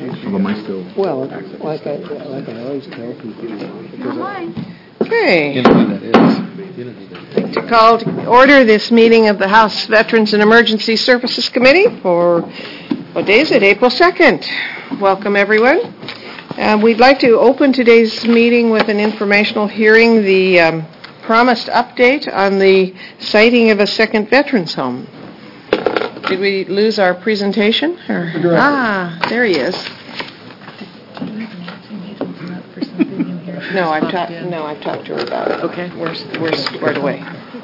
But might still Well, like I always tell people. Okay. You know who that is. You know who that is. To call to order this meeting of the House Veterans and Emergency Services Committee for, what day is it? April 2nd. Welcome, everyone. We'd like to open today's meeting with an informational hearing, the promised update on the siting of a second veterans home. Did we lose our presentation? There he is. No, I've talked to her about it. Okay, we're squared away.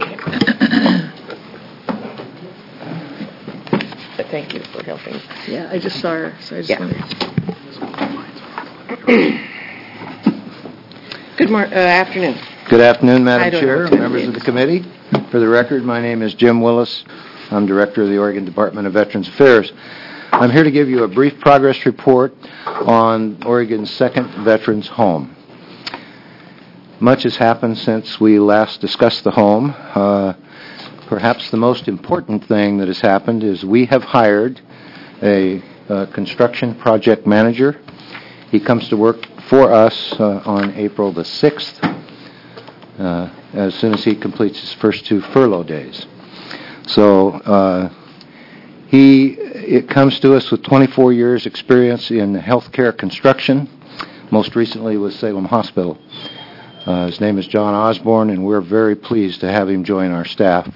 But thank you for helping. Yeah, I just saw her, so I just wanted Good afternoon. Good afternoon, Madam Chair, members of the committee. For the record, my name is Jim Willis. I'm Director of the Oregon Department of Veterans Affairs. I'm here to give you a brief progress report on Oregon's second veterans home. Much has happened since we last discussed the home. Perhaps the most important thing that has happened is we have hired a construction project manager. He comes to work for us on April the 6th, as soon as he completes his first 2 furlough days. So it comes to us with 24 years experience in healthcare construction, most recently with Salem Hospital. His name is John Osborne, and we're very pleased to have him join our staff.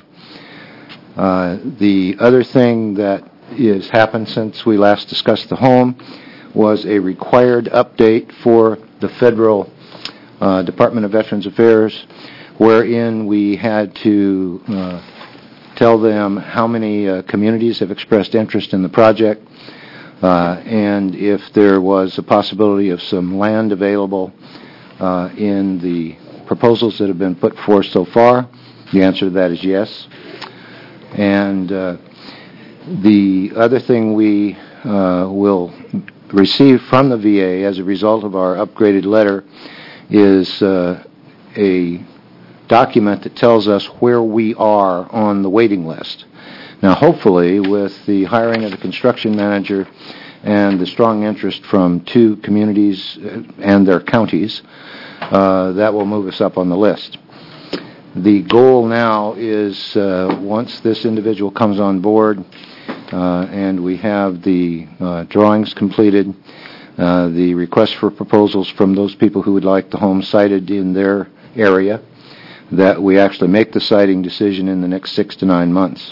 The other thing that has happened since we last discussed the home was a required update for the Federal Department of Veterans Affairs, wherein we had to tell them how many communities have expressed interest in the project, and if there was a possibility of some land available in the proposals that have been put forth so far. The answer to that is yes. And the other thing we will receive from the VA as a result of our upgraded letter is a document that tells us where we are on the waiting list. Now, hopefully, with the hiring of the construction manager and the strong interest from 2 communities and their counties, that will move us up on the list. The goal now is once this individual comes on board and we have the drawings completed, the request for proposals from those people who would like the home sited in their area, that we actually make the siting decision in the next 6 to 9 months.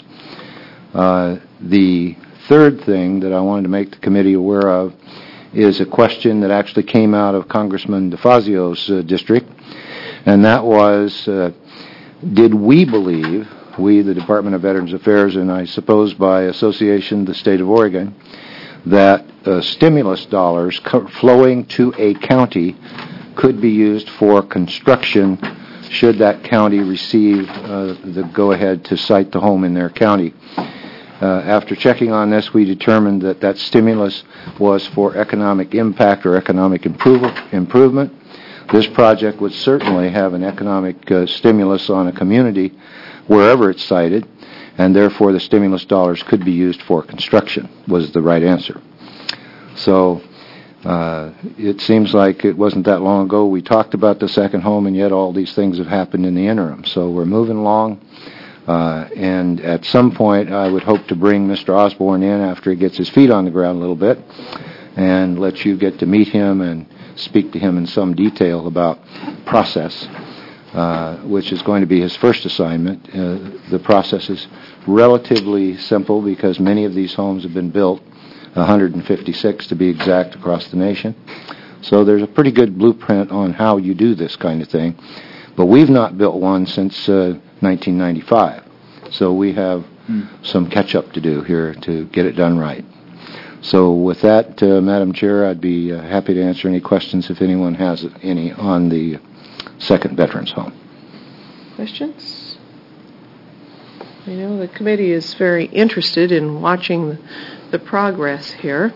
The third thing that I wanted to make the committee aware of is a question that actually came out of Congressman DeFazio's district, and that was, did we believe, we, the Department of Veterans Affairs, and I suppose by association the state of Oregon, that stimulus dollars flowing to a county could be used for construction should that county receive the go-ahead to site the home in their county. After checking on this, we determined that that stimulus was for economic impact or economic improvement. This project would certainly have an economic stimulus on a community wherever it's sited, and therefore the stimulus dollars could be used for construction, was the right answer. So it seems like it wasn't that long ago we talked about the second home, and yet all these things have happened in the interim. So we're moving along. And at some point, I would hope to bring Mr. Osborne in after he gets his feet on the ground a little bit and let you get to meet him and speak to him in some detail about process, which is going to be his first assignment. The process is relatively simple because many of these homes have been built, 156 to be exact, across the nation. So there's a pretty good blueprint on how you do this kind of thing. But we've not built one since 1995. So we have some catch-up to do here to get it done right. So with that, Madam Chair, I'd be happy to answer any questions if anyone has any on the second veterans home. Questions? I know the committee is very interested in watching the progress here.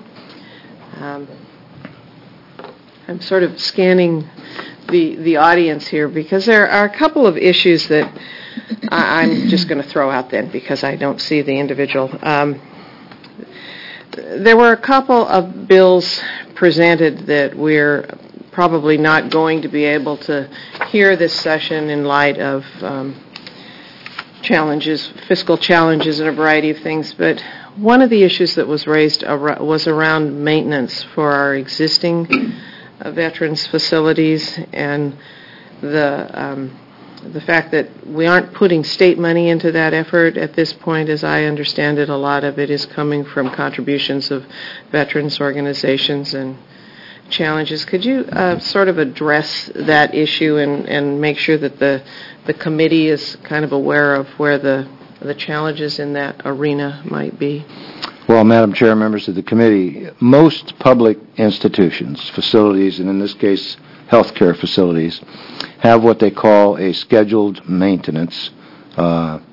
I'm sort of scanning the audience here because there are a couple of issues that I'm just going to throw out then because I don't see the individual. There were a couple of bills presented that we're probably not going to be able to hear this session in light of fiscal challenges and a variety of things. But one of the issues that was raised was around maintenance for our existing veterans facilities, and the fact that we aren't putting state money into that effort at this point. As I understand it, a lot of it is coming from contributions of veterans organizations and challenges. Could you sort of address that issue and make sure that the committee is kind of aware of where the challenges in that arena might be? Well, Madam Chair, members of the committee, most public institutions, facilities, and in this case, healthcare facilities, have what they call a scheduled maintenance, a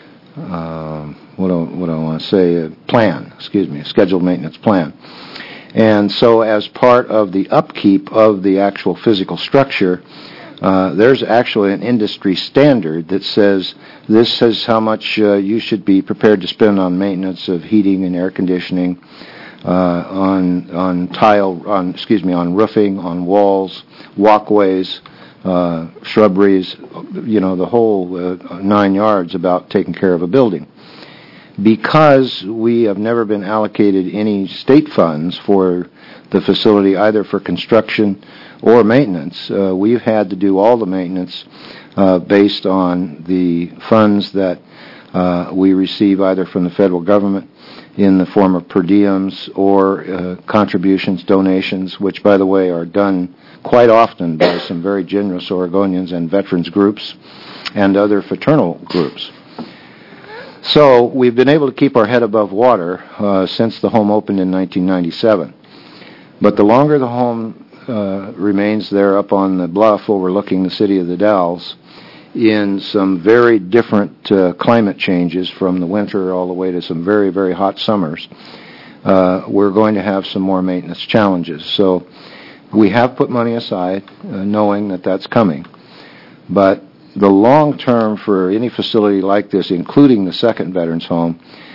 scheduled maintenance plan. And so as part of the upkeep of the actual physical structure, there's actually an industry standard that says this is how much you should be prepared to spend on maintenance of heating and air conditioning, on roofing, on walls, walkways, shrubberies, the whole 9 yards about taking care of a building. Because we have never been allocated any state funds for the facility, either for construction or maintenance, we've had to do all the maintenance based on the funds that we receive either from the federal government in the form of per diems or contributions, donations, which, by the way, are done quite often by some very generous Oregonians and veterans groups and other fraternal groups. So we've been able to keep our head above water since the home opened in 1997. But the longer the home remains there up on the bluff overlooking the city of the Dalles, in some very different climate changes from the winter all the way to some very, very hot summers, we're going to have some more maintenance challenges. So we have put money aside knowing that that's coming. But the long term for any facility like this, including the second veterans home,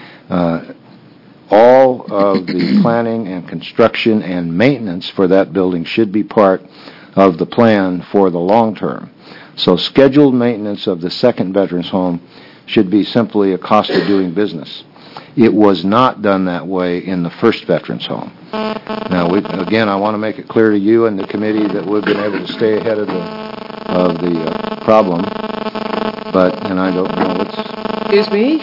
all of the planning and construction and maintenance for that building should be part of the plan for the long term. So scheduled maintenance of the second veterans home should be simply a cost of doing business. It was not done that way in the first veterans home. Now, again, I want to make it clear to you and the committee that we've been able to stay ahead of the problem, and I don't know what's... Excuse me?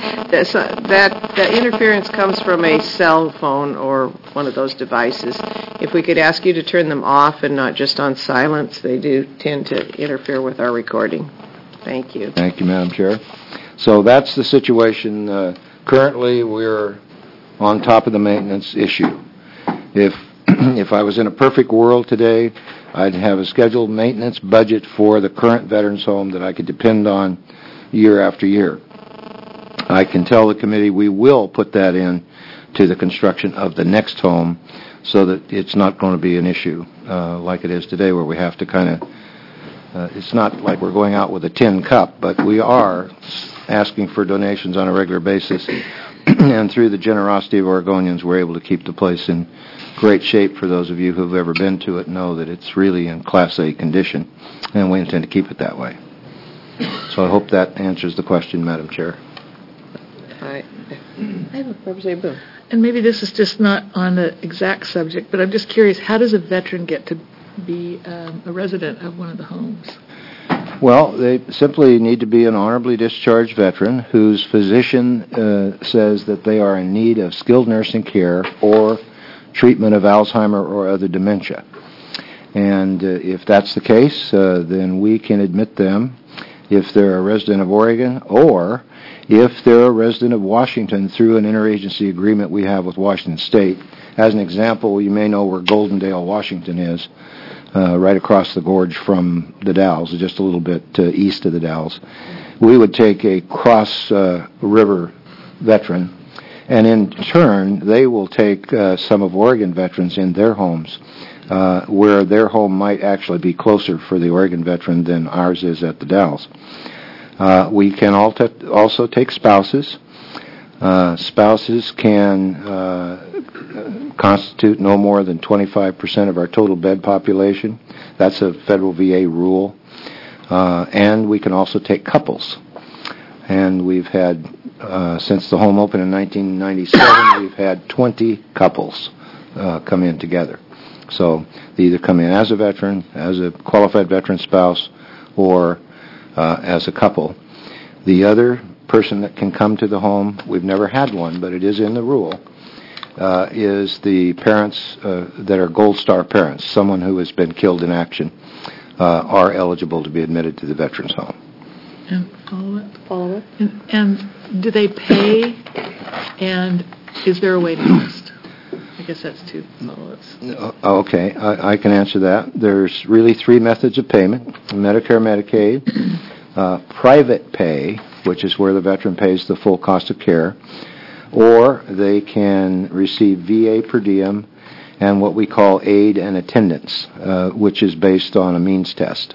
That interference comes from a cell phone or one of those devices. If we could ask you to turn them off and not just on silence, they do tend to interfere with our recording. Thank you. Thank you, Madam Chair. So that's the situation. Currently, we're on top of the maintenance issue. If I was in a perfect world today, I'd have a scheduled maintenance budget for the current veterans home that I could depend on year after year. I can tell the committee we will put that in to the construction of the next home so that it's not going to be an issue like it is today, where we have to kind of, it's not like we're going out with a tin cup, but we are asking for donations on a regular basis. And through the generosity of Oregonians, we're able to keep the place in great shape. For those of you who've ever been to it know that it's really in Class A condition, and we intend to keep it that way. So I hope that answers the question, Madam Chair. I have a representative. And maybe this is just not on the exact subject, but I'm just curious, how does a veteran get to be a resident of one of the homes? Well, they simply need to be an honorably discharged veteran whose physician says that they are in need of skilled nursing care or treatment of Alzheimer or other dementia. And if that's the case, then we can admit them if they're a resident of Oregon, or if they're a resident of Washington through an interagency agreement we have with Washington State. As an example, you may know where Goldendale, Washington is, right across the gorge from the Dalles, just a little bit east of the Dalles. We would take a cross-river veteran, and in turn, they will take some of Oregon veterans in their homes, where their home might actually be closer for the Oregon veteran than ours is at the Dalles. We can also take spouses. Spouses can constitute no more than 25% of our total bed population. That's a federal VA rule. And we can also take couples. And we've had, since the home opened in 1997, we've had 20 couples come in together. So they either come in as a veteran, as a qualified veteran spouse, or as a couple. The other person that can come to the home, we've never had one, but it is in the rule, is the parents that are Gold Star parents, someone who has been killed in action, are eligible to be admitted to the veterans home. And follow-up? And do they pay, and is there a waiting list? I guess that's two follow-ups. Okay, I can answer that. There's really three methods of payment: Medicare, Medicaid, private pay, which is where the veteran pays the full cost of care, or they can receive VA per diem and what we call aid and attendance, which is based on a means test.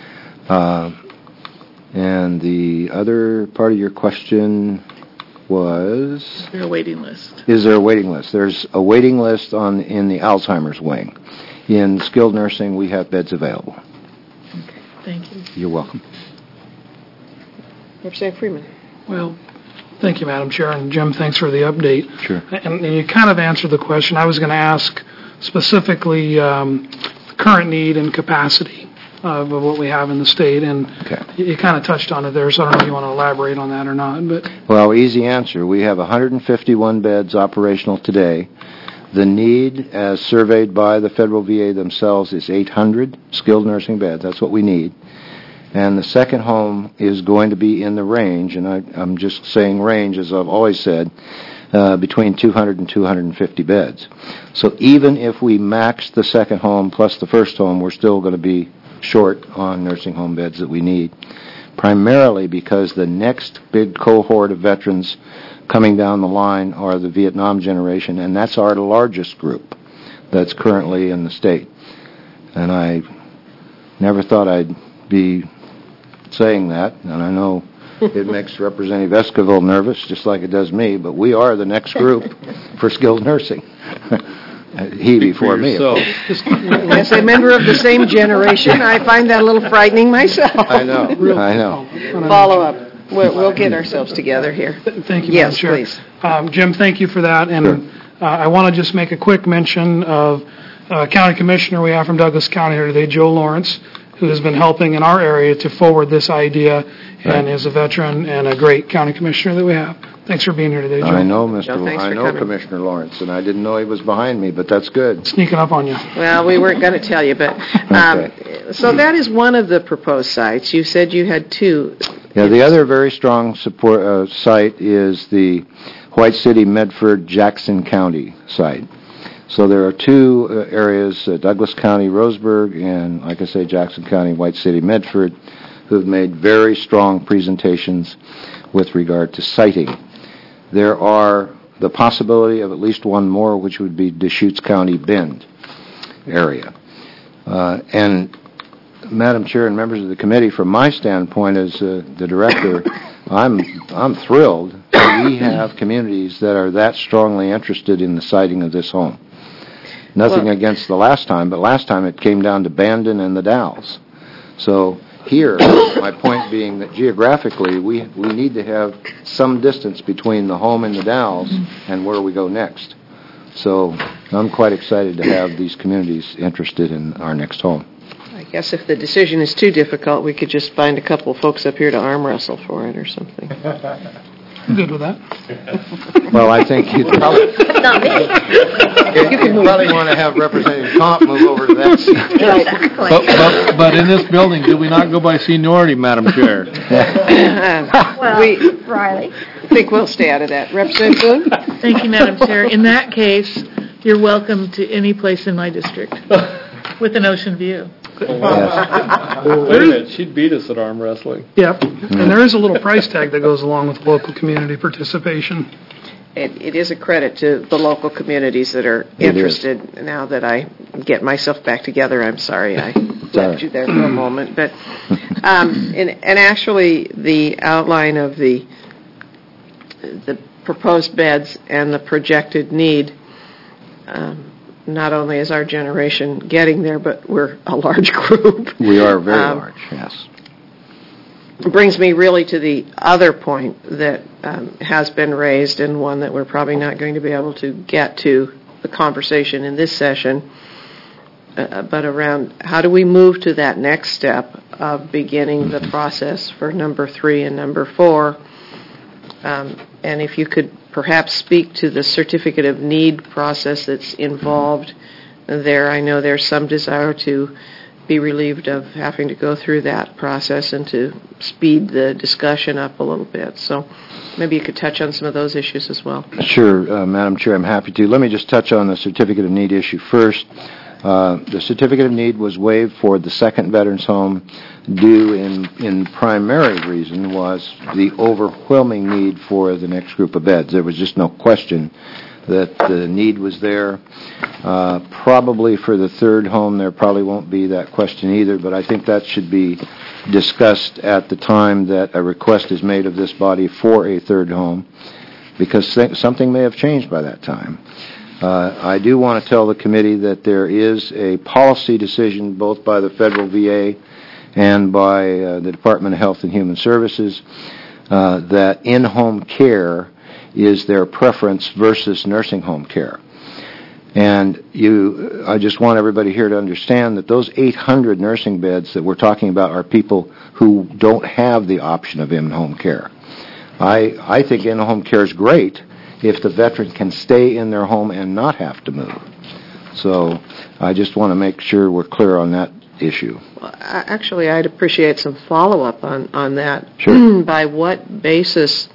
And the other part of your question was... Is there a waiting list? Is there a waiting list? There's a waiting list in the Alzheimer's wing. In skilled nursing, we have beds available. Okay, thank you. You're welcome. Representative Freeman. Well, thank you, Madam Chair. And Jim, thanks for the update. Sure. And you kind of answered the question. I was going to ask specifically current need and capacity of what we have in the state. And you kind of touched on it there, so I don't know if you want to elaborate on that or not. But well, easy answer. We have 151 beds operational today. The need, as surveyed by the federal VA themselves, is 800 skilled nursing beds. That's what we need. And the second home is going to be in the range, and I'm just saying range, as I've always said, between 200 and 250 beds. So even if we max the second home plus the first home, we're still going to be short on nursing home beds that we need, primarily because the next big cohort of veterans coming down the line are the Vietnam generation, and that's our largest group that's currently in the state. And I never thought I'd be saying that, and I know it makes Representative Esquivel nervous, just like it does me, but we are the next group for skilled nursing. He before me. As a member of the same generation, I find that a little frightening myself. I know. Follow up. We'll get ourselves together here. Thank you, yes, Madam Chair. Please. Jim, thank you for that. And sure. I want to just make a quick mention of County Commissioner we have from Douglas County here today, Joe Lawrence, who has been helping in our area to forward this idea, and is a veteran and a great county commissioner that we have. Thanks for being here today, Joe. I know, Coming. Commissioner Lawrence, and I didn't know he was behind me, but that's good. Sneaking up on you. Well, we weren't going to tell you, but so that is one of the proposed sites. You said you had two. Yeah, the other very strong support site is the White City, Medford, Jackson County site. So there are two areas, Douglas County, Roseburg, and, like I say, Jackson County, White City, Medford, who have made very strong presentations with regard to siting. There are the possibility of at least one more, which would be Deschutes County, Bend area. And, Madam Chair and members of the committee, from my standpoint as the director, I'm thrilled that we have communities that are that strongly interested in the siting of this home. Nothing against the last time, but last time it came down to Bandon and the Dalles. So here, my point being that geographically we need to have some distance between the home in the Dalles and where we go next. So I'm quite excited to have these communities interested in our next home. I guess if the decision is too difficult, we could just find a couple of folks up here to arm wrestle for it or something. I'm good with that. Well, I think you'd probably... Not me. You probably want to have Representative Comp move over to that side. But in this building, do we not go by seniority, Madam Chair? Well, Riley. I think we'll stay out of that. Representative Boone? Thank you, Madam Chair. In that case, you're welcome to any place in my district with an ocean view. Wait a minute, she'd beat us at arm wrestling. Yep. And there is a little price tag that goes along with local community participation. It is a credit to the local communities that are interested. Now that I get myself back together, I'm sorry I left you there for a moment. But and actually, the outline of the proposed beds and the projected need not only is our generation getting there, but we're a large group. We are very large, yes. It brings me really to the other point that has been raised, and one that we're probably not going to be able to get to the conversation in this session, but around how do we move to that next step of beginning the process for number 3 and number 4. And if you could perhaps speak to the certificate of need process that's involved there. I know there's some desire to be relieved of having to go through that process and to speed the discussion up a little bit. So maybe you could touch on some of those issues as well. Sure, Madam Chair, I'm happy to. Let me just touch on the certificate of need issue first. The certificate of need was waived for the second veterans home due in primary reason was the overwhelming need for the next group of beds. There was just no question that the need was there. Probably for the third home, there probably won't be that question either, but I think that should be discussed at the time that a request is made of this body for a third home, because something may have changed by that time. I do want to tell the committee that there is a policy decision both by the federal VA and by the Department of Health and Human Services that in-home care is their preference versus nursing home care. And I just want everybody here to understand that those 800 nursing beds that we're talking about are people who don't have the option of in-home care. I think in-home care is great if the veteran can stay in their home and not have to move. So I just want to make sure we're clear on that issue. Well, actually, I'd appreciate some follow-up on that. Sure. By what basis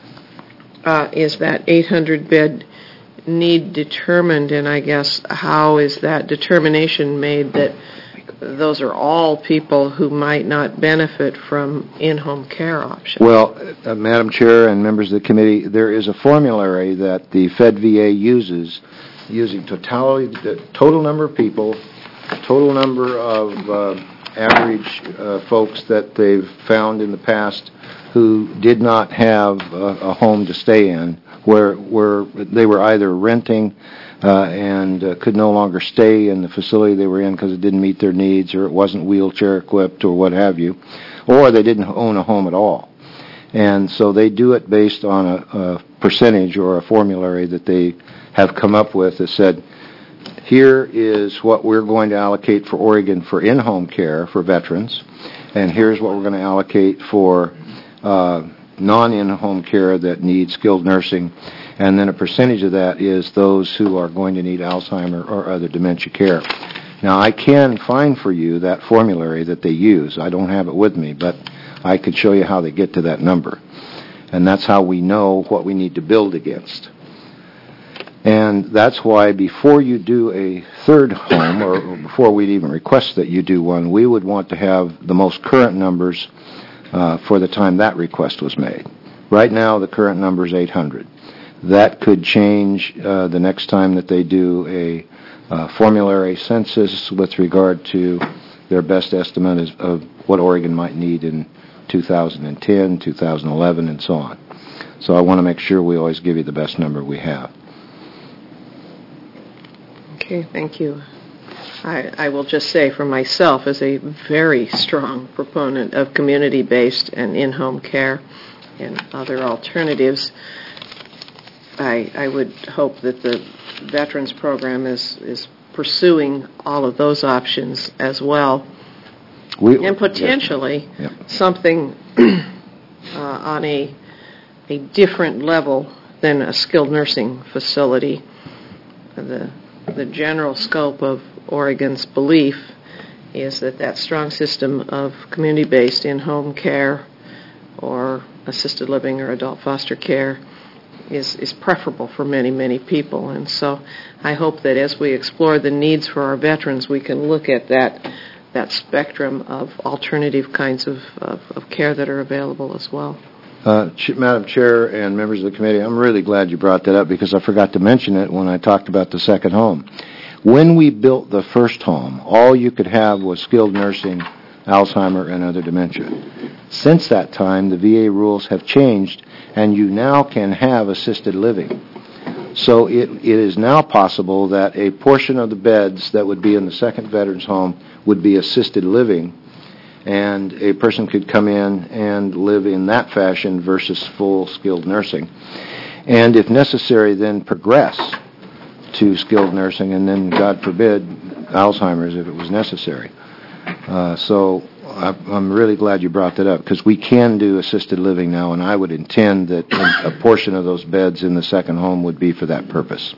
is that 800-bed need determined, and I guess how is that determination made that those are all people who might not benefit from in-home care options? Well, Madam Chair and members of the committee, there is a formulary that the Fed VA uses using the total number of people, total number of average folks that they've found in the past who did not have a home to stay in, where they were either renting and could no longer stay in the facility they were in because it didn't meet their needs, or it wasn't wheelchair equipped, or what have you, or they didn't own a home at all. And so they do it based on a percentage or a formulary that they have come up with that said, here is what we're going to allocate for Oregon for in-home care for veterans, and here's what we're going to allocate for non-in-home care that needs skilled nursing, and then a percentage of that is those who are going to need Alzheimer or other dementia care. Now, I can find for you that formulary that they use. I don't have it with me, but I could show you how they get to that number. And that's how we know what we need to build against. And that's why before you do a third home, or before we'd even request that you do one, we would want to have the most current numbers for the time that request was made. Right now, the current number is 800. That could change the next time that they do a formulary census with regard to their best estimate of what Oregon might need in 2010, 2011, and so on. So I want to make sure we always give you the best number we have. Okay, thank you. I will just say for myself, as a very strong proponent of community-based and in-home care and other alternatives, I would hope that the Veterans Program is pursuing all of those options as well, and potentially something on a different level than a skilled nursing facility. The general scope of Oregon's belief is that strong system of community-based in-home care or assisted living or adult foster care is preferable for many, many people. And so I hope that as we explore the needs for our veterans, we can look at that spectrum of alternative kinds of care that are available as well. Madam Chair and members of the committee, I'm really glad you brought that up because I forgot to mention it when I talked about the second home. When we built the first home, all you could have was skilled nursing, Alzheimer, and other dementia. Since that time, the VA rules have changed, and you now can have assisted living. So it is now possible that a portion of the beds that would be in the second veterans home would be assisted living, and a person could come in and live in that fashion versus full skilled nursing. And if necessary, then progress to skilled nursing, and then, God forbid, Alzheimer's if it was necessary. So I'm really glad you brought that up, because we can do assisted living now, and I would intend that a portion of those beds in the second home would be for that purpose.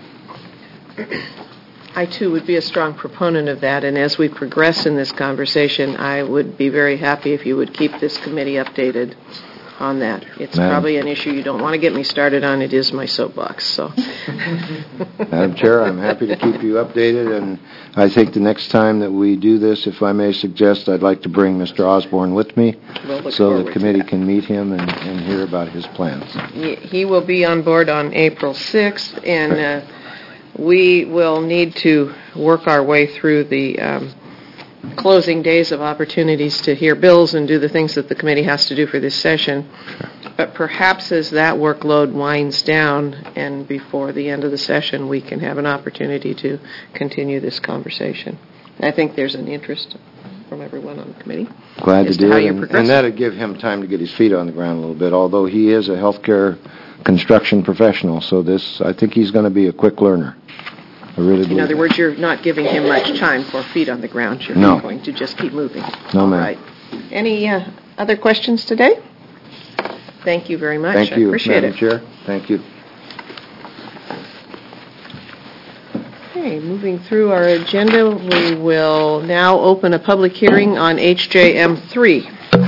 I, too, would be a strong proponent of that, and as we progress in this conversation, I would be very happy if you would keep this committee updated on that. It's probably an issue you don't want to get me started on. It is my soapbox, so. Madam Chair, I'm happy to keep you updated, and I think the next time that we do this, if I may suggest, I'd like to bring Mr. Osborne with me so the committee can meet him and hear about his plans. He will be on board on April 6th, and we will need to work our way through the closing days of opportunities to hear bills and do the things that the committee has to do for this session. But perhaps as that workload winds down and before the end of the session, we can have an opportunity to continue this conversation. I think there's an interest from everyone on the committee. Glad to do how it, you're progressing. and that'd give him time to get his feet on the ground a little bit, although he is a healthcare construction professional, so I think he's going to be a quick learner. I really believe In other words, you're not giving him much time for feet on the ground. You're going to just keep moving. No, ma'am. All right. Any other questions today? Thank you very much. Thank you, I appreciate Madam it. Chair. Thank you. Okay, moving through our agenda, we will now open a public hearing on HJM 3.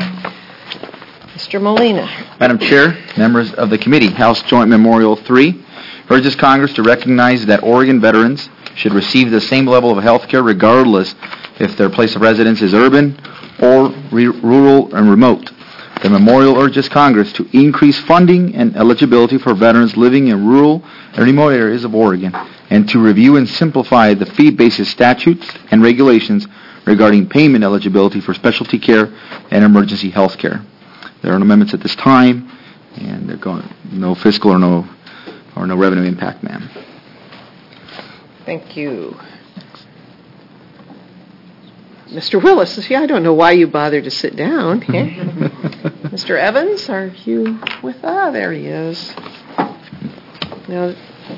Mr. Molina. Madam Chair, members of the committee, House Joint Memorial 3 urges Congress to recognize that Oregon veterans should receive the same level of health care regardless if their place of residence is urban or rural and remote. The memorial urges Congress to increase funding and eligibility for veterans living in rural and remote areas of Oregon, and to review and simplify the fee-basis statutes and regulations regarding payment eligibility for specialty care and emergency health care. There are no amendments at this time, and they're going no fiscal or no revenue impact, ma'am. Thank you. Mr. Willis, see, I don't know why you bothered to sit down. Mr. Evans, are you with? There he is. Now,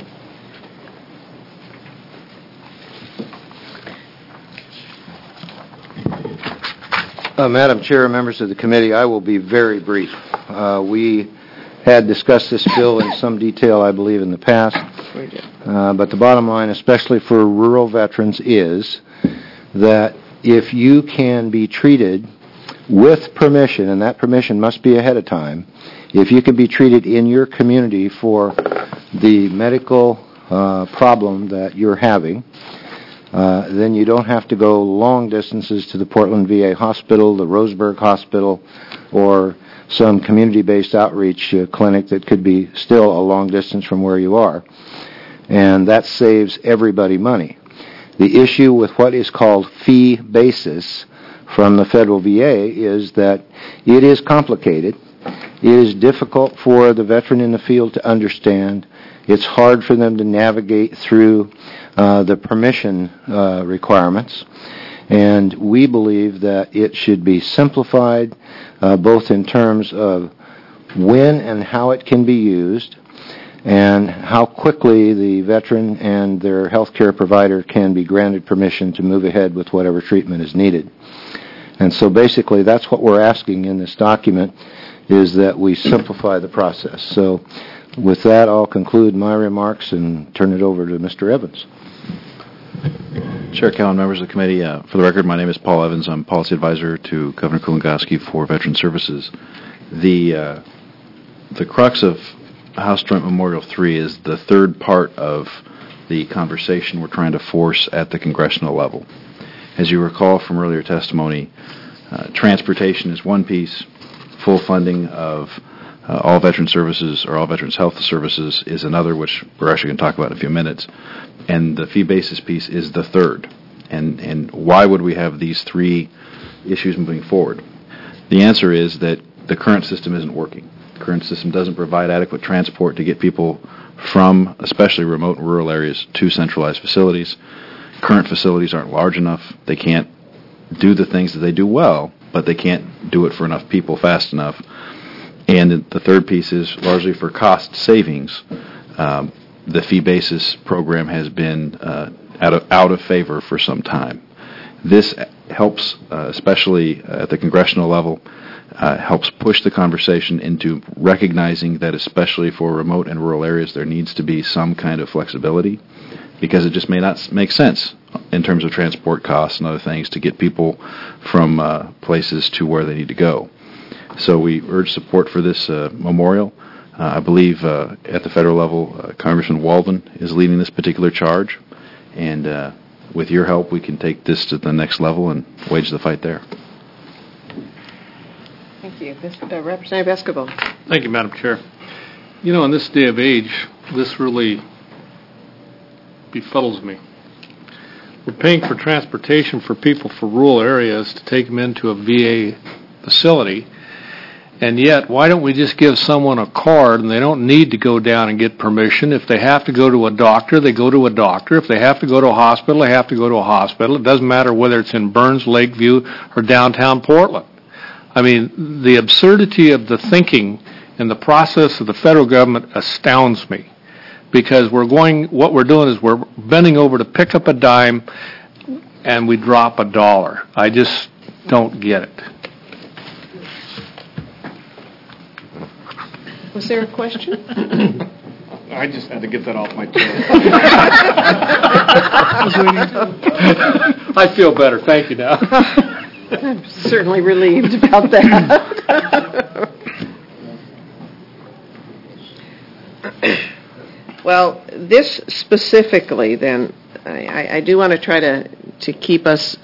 Madam Chair, members of the committee, I will be very brief. We had discussed this bill in some detail, I believe, in the past. But the bottom line, especially for rural veterans, is that if you can be treated with permission, and that permission must be ahead of time, if you can be treated in your community for the medical problem that you're having, then you don't have to go long distances to the Portland VA Hospital, the Roseburg Hospital, or some community-based outreach clinic that could be still a long distance from where you are. And that saves everybody money. The issue with what is called fee basis from the federal VA is that it is complicated. It is difficult for the veteran in the field to understand. It's hard for them to navigate through the permission requirements. And we believe that it should be simplified both in terms of when and how it can be used, and how quickly the veteran and their health care provider can be granted permission to move ahead with whatever treatment is needed. And so basically that's what we're asking in this document, is that we simplify the process. So with that, I'll conclude my remarks and turn it over to Mr. Evans. Chair Callan, members of the committee, for the record, my name is Paul Evans. I'm policy advisor to Governor Kulongoski for Veteran Services. The crux of House Joint Memorial 3 is the third part of the conversation we're trying to force at the congressional level. As you recall from earlier testimony, transportation is one piece, full funding of all veteran services or all veterans health services is another, which we're actually going to talk about in a few minutes, and the fee basis piece is the third. And why would we have these three issues moving forward? The answer is that the current system isn't working. The current system doesn't provide adequate transport to get people from especially remote and rural areas to centralized facilities. Current facilities aren't large enough. They can't do the things that they do well, but they can't do it for enough people fast enough. And the third piece is largely for cost savings. The fee basis program has been out of favor for some time. This helps, especially at the congressional level, helps push the conversation into recognizing that especially for remote and rural areas there needs to be some kind of flexibility, because it just may not make sense in terms of transport costs and other things to get people from places to where they need to go. So we urge support for this memorial. I believe at the federal level, Congressman Walden is leading this particular charge, and with your help, we can take this to the next level and wage the fight there. Thank you. Representative Escobar. Thank you, Madam Chair. You know, in this day of age, this really befuddles me. We're paying for transportation for people for rural areas to take them into a VA facility, and yet, why don't we just give someone a card and they don't need to go down and get permission? If they have to go to a doctor, they go to a doctor. If they have to go to a hospital, they have to go to a hospital. It doesn't matter whether it's in Burns, Lakeview, or downtown Portland. I mean, the absurdity of the thinking and the process of the federal government astounds me, because what we're doing is we're bending over to pick up a dime and we drop $1. I just don't get it. Was there a question? I just had to get that off my chest. I feel better. Thank you now. I'm certainly relieved about that. Well, this specifically, then, I do want to try to keep us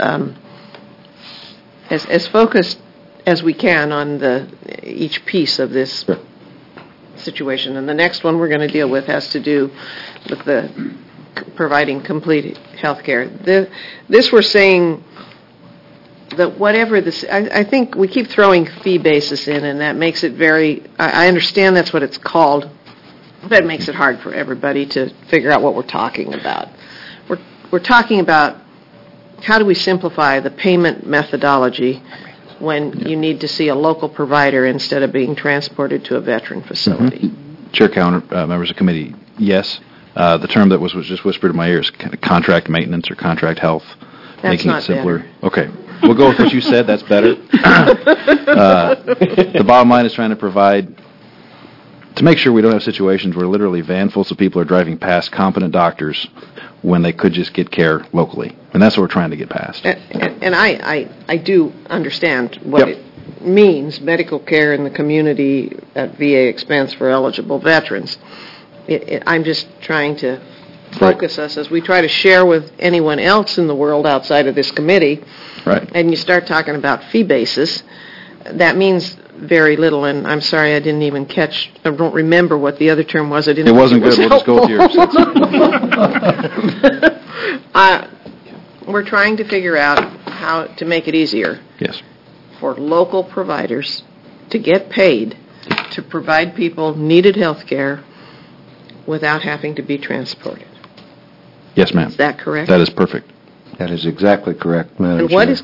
as focused as we can on each piece of this situation. And the next one we're going to deal with has to do with the providing complete health care. This we're saying that whatever this, I think we keep throwing fee basis in, and that makes it I understand that's what it's called, but it makes it hard for everybody to figure out what we're talking about. We're talking about how do we simplify the payment methodology when you need to see a local provider instead of being transported to a veteran facility. Chair Cowan, members of the committee, yes. The term that was just whispered in my ear is kind of contract maintenance or contract health, making it simpler. Better. Okay, we'll go with what you said. That's better. The bottom line is trying to provide, to make sure we don't have situations where literally vanfuls of people are driving past competent doctors when they could just get care locally. And that's what we're trying to get past. And I do understand what it means, medical care in the community at VA expense for eligible veterans. I'm just trying to focus us as we try to share with anyone else in the world outside of this committee. Right. And you start talking about fee basis, that means very little, and I'm sorry I didn't even I don't remember what the other term was. It wasn't good. We'll just go with yours. We're trying to figure out how to make it easier for local providers to get paid to provide people needed health care without having to be transported. Yes, ma'am. Is that correct? That is perfect. That is exactly correct, Madam And what is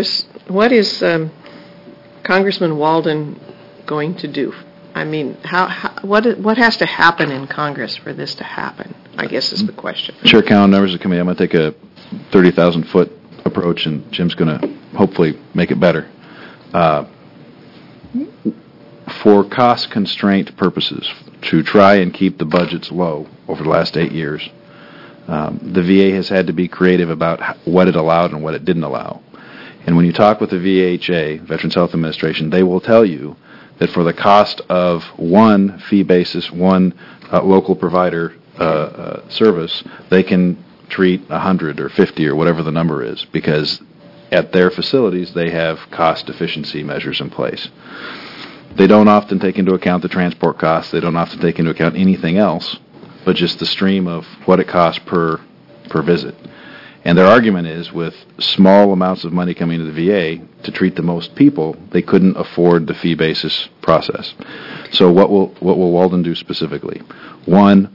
Congressman Walden going to do? I mean, what has to happen in Congress for this to happen, I guess is the question. Chair Cowan, members of the committee, I'm going to take a 30,000-foot approach, and Jim's going to hopefully make it better. For cost constraint purposes, to try and keep the budgets low over the last 8 years, the VA has had to be creative about what it allowed and what it didn't allow. And when you talk with the VHA, Veterans Health Administration, they will tell you that for the cost of one fee basis, one local provider service, they can treat 100 or 50 or whatever the number is, because at their facilities they have cost efficiency measures in place. They don't often take into account the transport costs. They don't often take into account anything else, but just the stream of what it costs per visit. And their argument is, with small amounts of money coming to the VA to treat the most people, they couldn't afford the fee basis process. So what will Walden do specifically? One,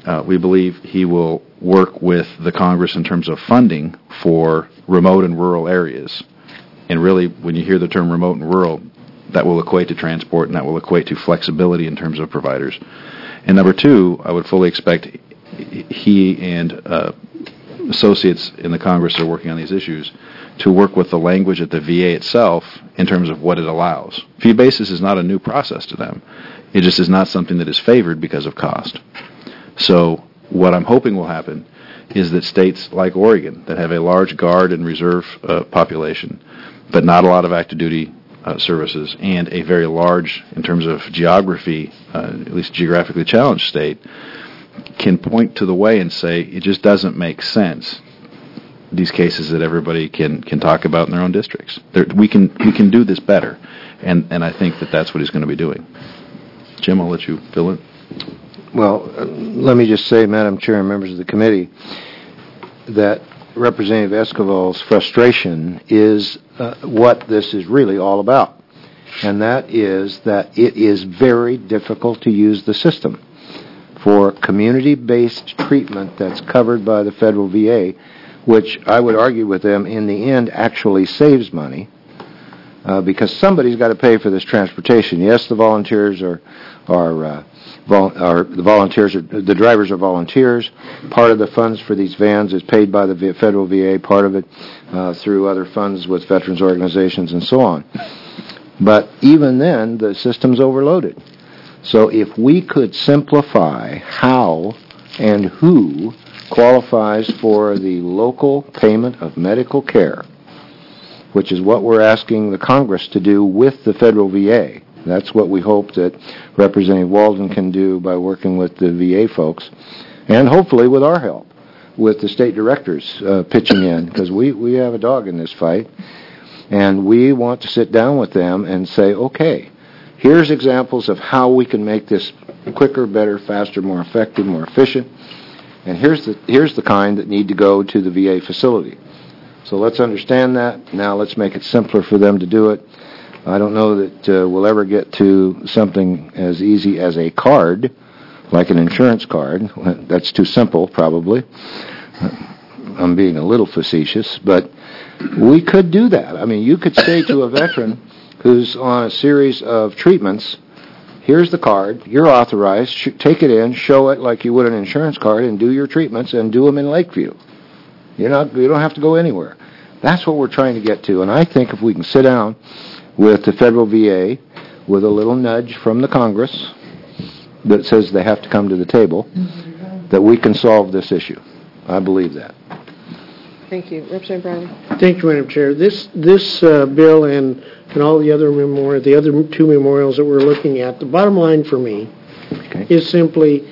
We believe he will work with the Congress in terms of funding for remote and rural areas. And really, when you hear the term remote and rural, that will equate to transport, and that will equate to flexibility in terms of providers. And number two, I would fully expect he and associates in the Congress that are working on these issues to work with the language at the VA itself in terms of what it allows. Fee basis is not a new process to them. It just is not something that is favored because of cost. So what I'm hoping will happen is that states like Oregon that have a large Guard and Reserve population, but not a lot of active duty services, and a very large, in terms of geography, at least geographically challenged state, can point to the way and say, it just doesn't make sense, these cases that everybody can talk about in their own districts. We can do this better, and I think that that's what he's going to be doing. Jim, I'll let you fill in. Well, let me just say, Madam Chair and members of the committee, that Representative Esquivel's frustration is what this is really all about. And that is that it is very difficult to use the system for community-based treatment that's covered by the federal VA, which I would argue with them in the end actually saves money because somebody's got to pay for this transportation. Yes, the volunteers the drivers are volunteers. Part of the funds for these vans is paid by the federal VA, part of it through other funds with veterans organizations and so on. But even then, the system's overloaded. So if we could simplify how and who qualifies for the local payment of medical care, which is what we're asking the Congress to do with the federal VA. That's what we hope that Representative Walden can do by working with the VA folks, and hopefully with our help, with the state directors pitching in, because we have a dog in this fight, and we want to sit down with them and say, okay, here's examples of how we can make this quicker, better, faster, more effective, more efficient, and here's the kind that need to go to the VA facility. So let's understand that. Now let's make it simpler for them to do it. I don't know that we'll ever get to something as easy as a card, like an insurance card. That's too simple, probably. I'm being a little facetious, but we could do that. I mean, you could say to a veteran who's on a series of treatments, here's the card, you're authorized, take it in, show it like you would an insurance card, and do your treatments, and do them in Lakeview. You don't have to go anywhere. That's what we're trying to get to, and I think if we can sit down with the federal VA, with a little nudge from the Congress that says they have to come to the table, that we can solve this issue. I believe that. Thank you. Representative Brown. Thank you, Madam Chair. This bill and all the other the other two memorials that we're looking at, the bottom line for me is simply,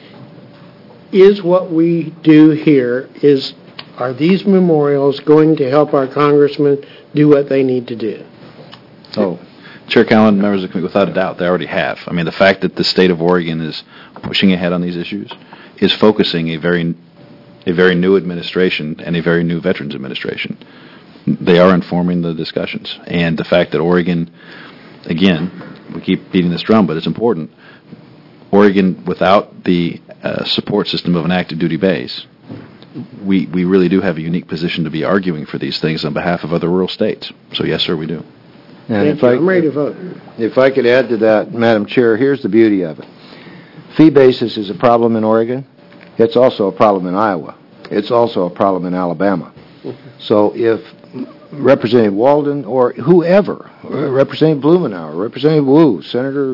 is what we do here, are these memorials going to help our congressmen do what they need to do? Oh, Chair Callen, members of the committee, without a doubt, they already have. I mean, the fact that the state of Oregon is pushing ahead on these issues is focusing a very new administration and a very new Veterans Administration. They are informing the discussions. And the fact that Oregon, again, we keep beating this drum, but it's important, Oregon, without the support system of an active duty base, we really do have a unique position to be arguing for these things on behalf of other rural states. So yes, sir, we do. And I'm ready to vote. If I could add to that, Madam Chair, here's the beauty of it. Fee basis is a problem in Oregon. It's also a problem in Iowa. It's also a problem in Alabama. So if Representative Walden or whoever, Representative Blumenauer, Representative Wu, Senator,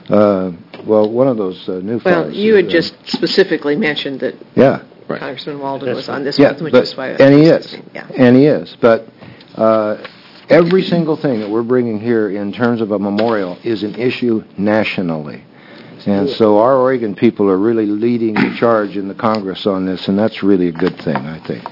one of those new fellows. Well, you had just specifically mentioned that Congressman Walden was on this one, which is why and he is. Yeah. And he is. But every single thing that we're bringing here in terms of a memorial is an issue nationally. And so our Oregon people are really leading the charge in the Congress on this, and that's really a good thing, I think.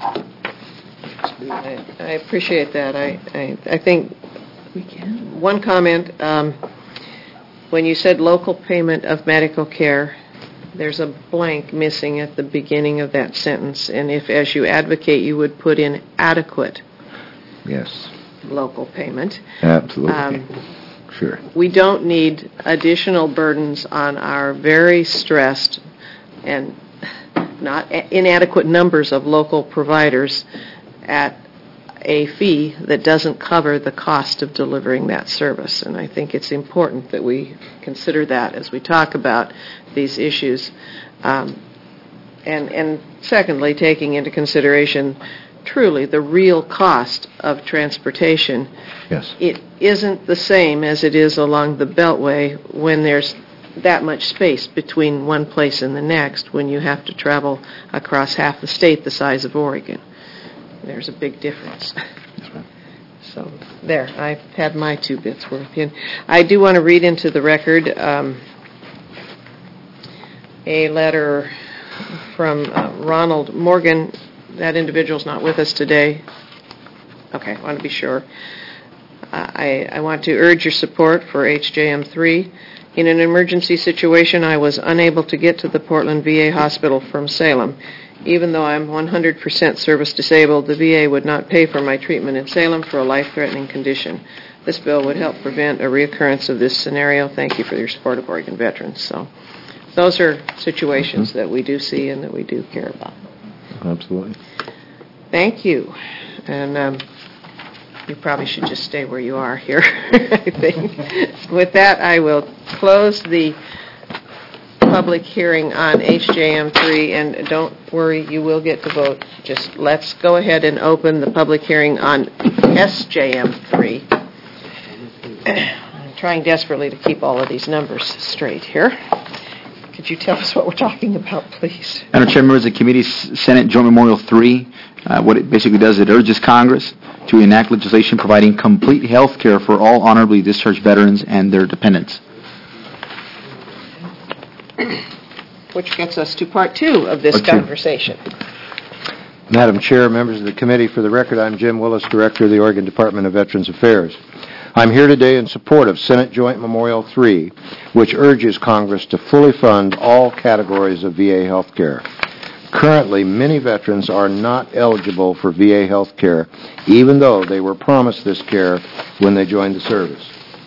I appreciate that. I think one comment, when you said local payment of medical care, there's a blank missing at the beginning of that sentence, and if, as you advocate, you would put in adequate local payment. Absolutely. Sure. We don't need additional burdens on our very stressed and not inadequate numbers of local providers at a fee that doesn't cover the cost of delivering that service. And I think it's important that we consider that as we talk about these issues. And secondly, taking into consideration truly the real cost of transportation. Yes. It isn't the same as it is along the Beltway when there's that much space between one place and the next, when you have to travel across half the state the size of Oregon. There's a big difference. So there, I've had my 2 bits worth in. I do want to read into the record a letter from Ronald Morgan. That individual's not with us today. Okay, I want to be sure. I want to urge your support for HJM3. In an emergency situation, I was unable to get to the Portland VA hospital from Salem. Even though I'm 100% service disabled, the VA would not pay for my treatment in Salem for a life-threatening condition. This bill would help prevent a reoccurrence of this scenario. Thank you for your support of Oregon veterans. So those are situations that we do see and that we do care about. Absolutely. Thank you. And you probably should just stay where you are here, I think. With that, I will close the public hearing on HJM3, and don't worry, you will get to vote. Just let's go ahead and open the public hearing on SJM3. I'm trying desperately to keep all of these numbers straight here. Could you tell us what we're talking about, please? Madam Chair, members of the committee, Senate Joint Memorial 3, what it basically does, it urges Congress to enact legislation providing complete health care for all honorably discharged veterans and their dependents. Which gets us to part 2 of this conversation. Madam Chair, members of the committee, for the record, I'm Jim Willis, Director of the Oregon Department of Veterans Affairs. I'm here today in support of Senate Joint Memorial 3, which urges Congress to fully fund all categories of VA health care. Currently, many veterans are not eligible for VA health care, even though they were promised this care when they joined the service.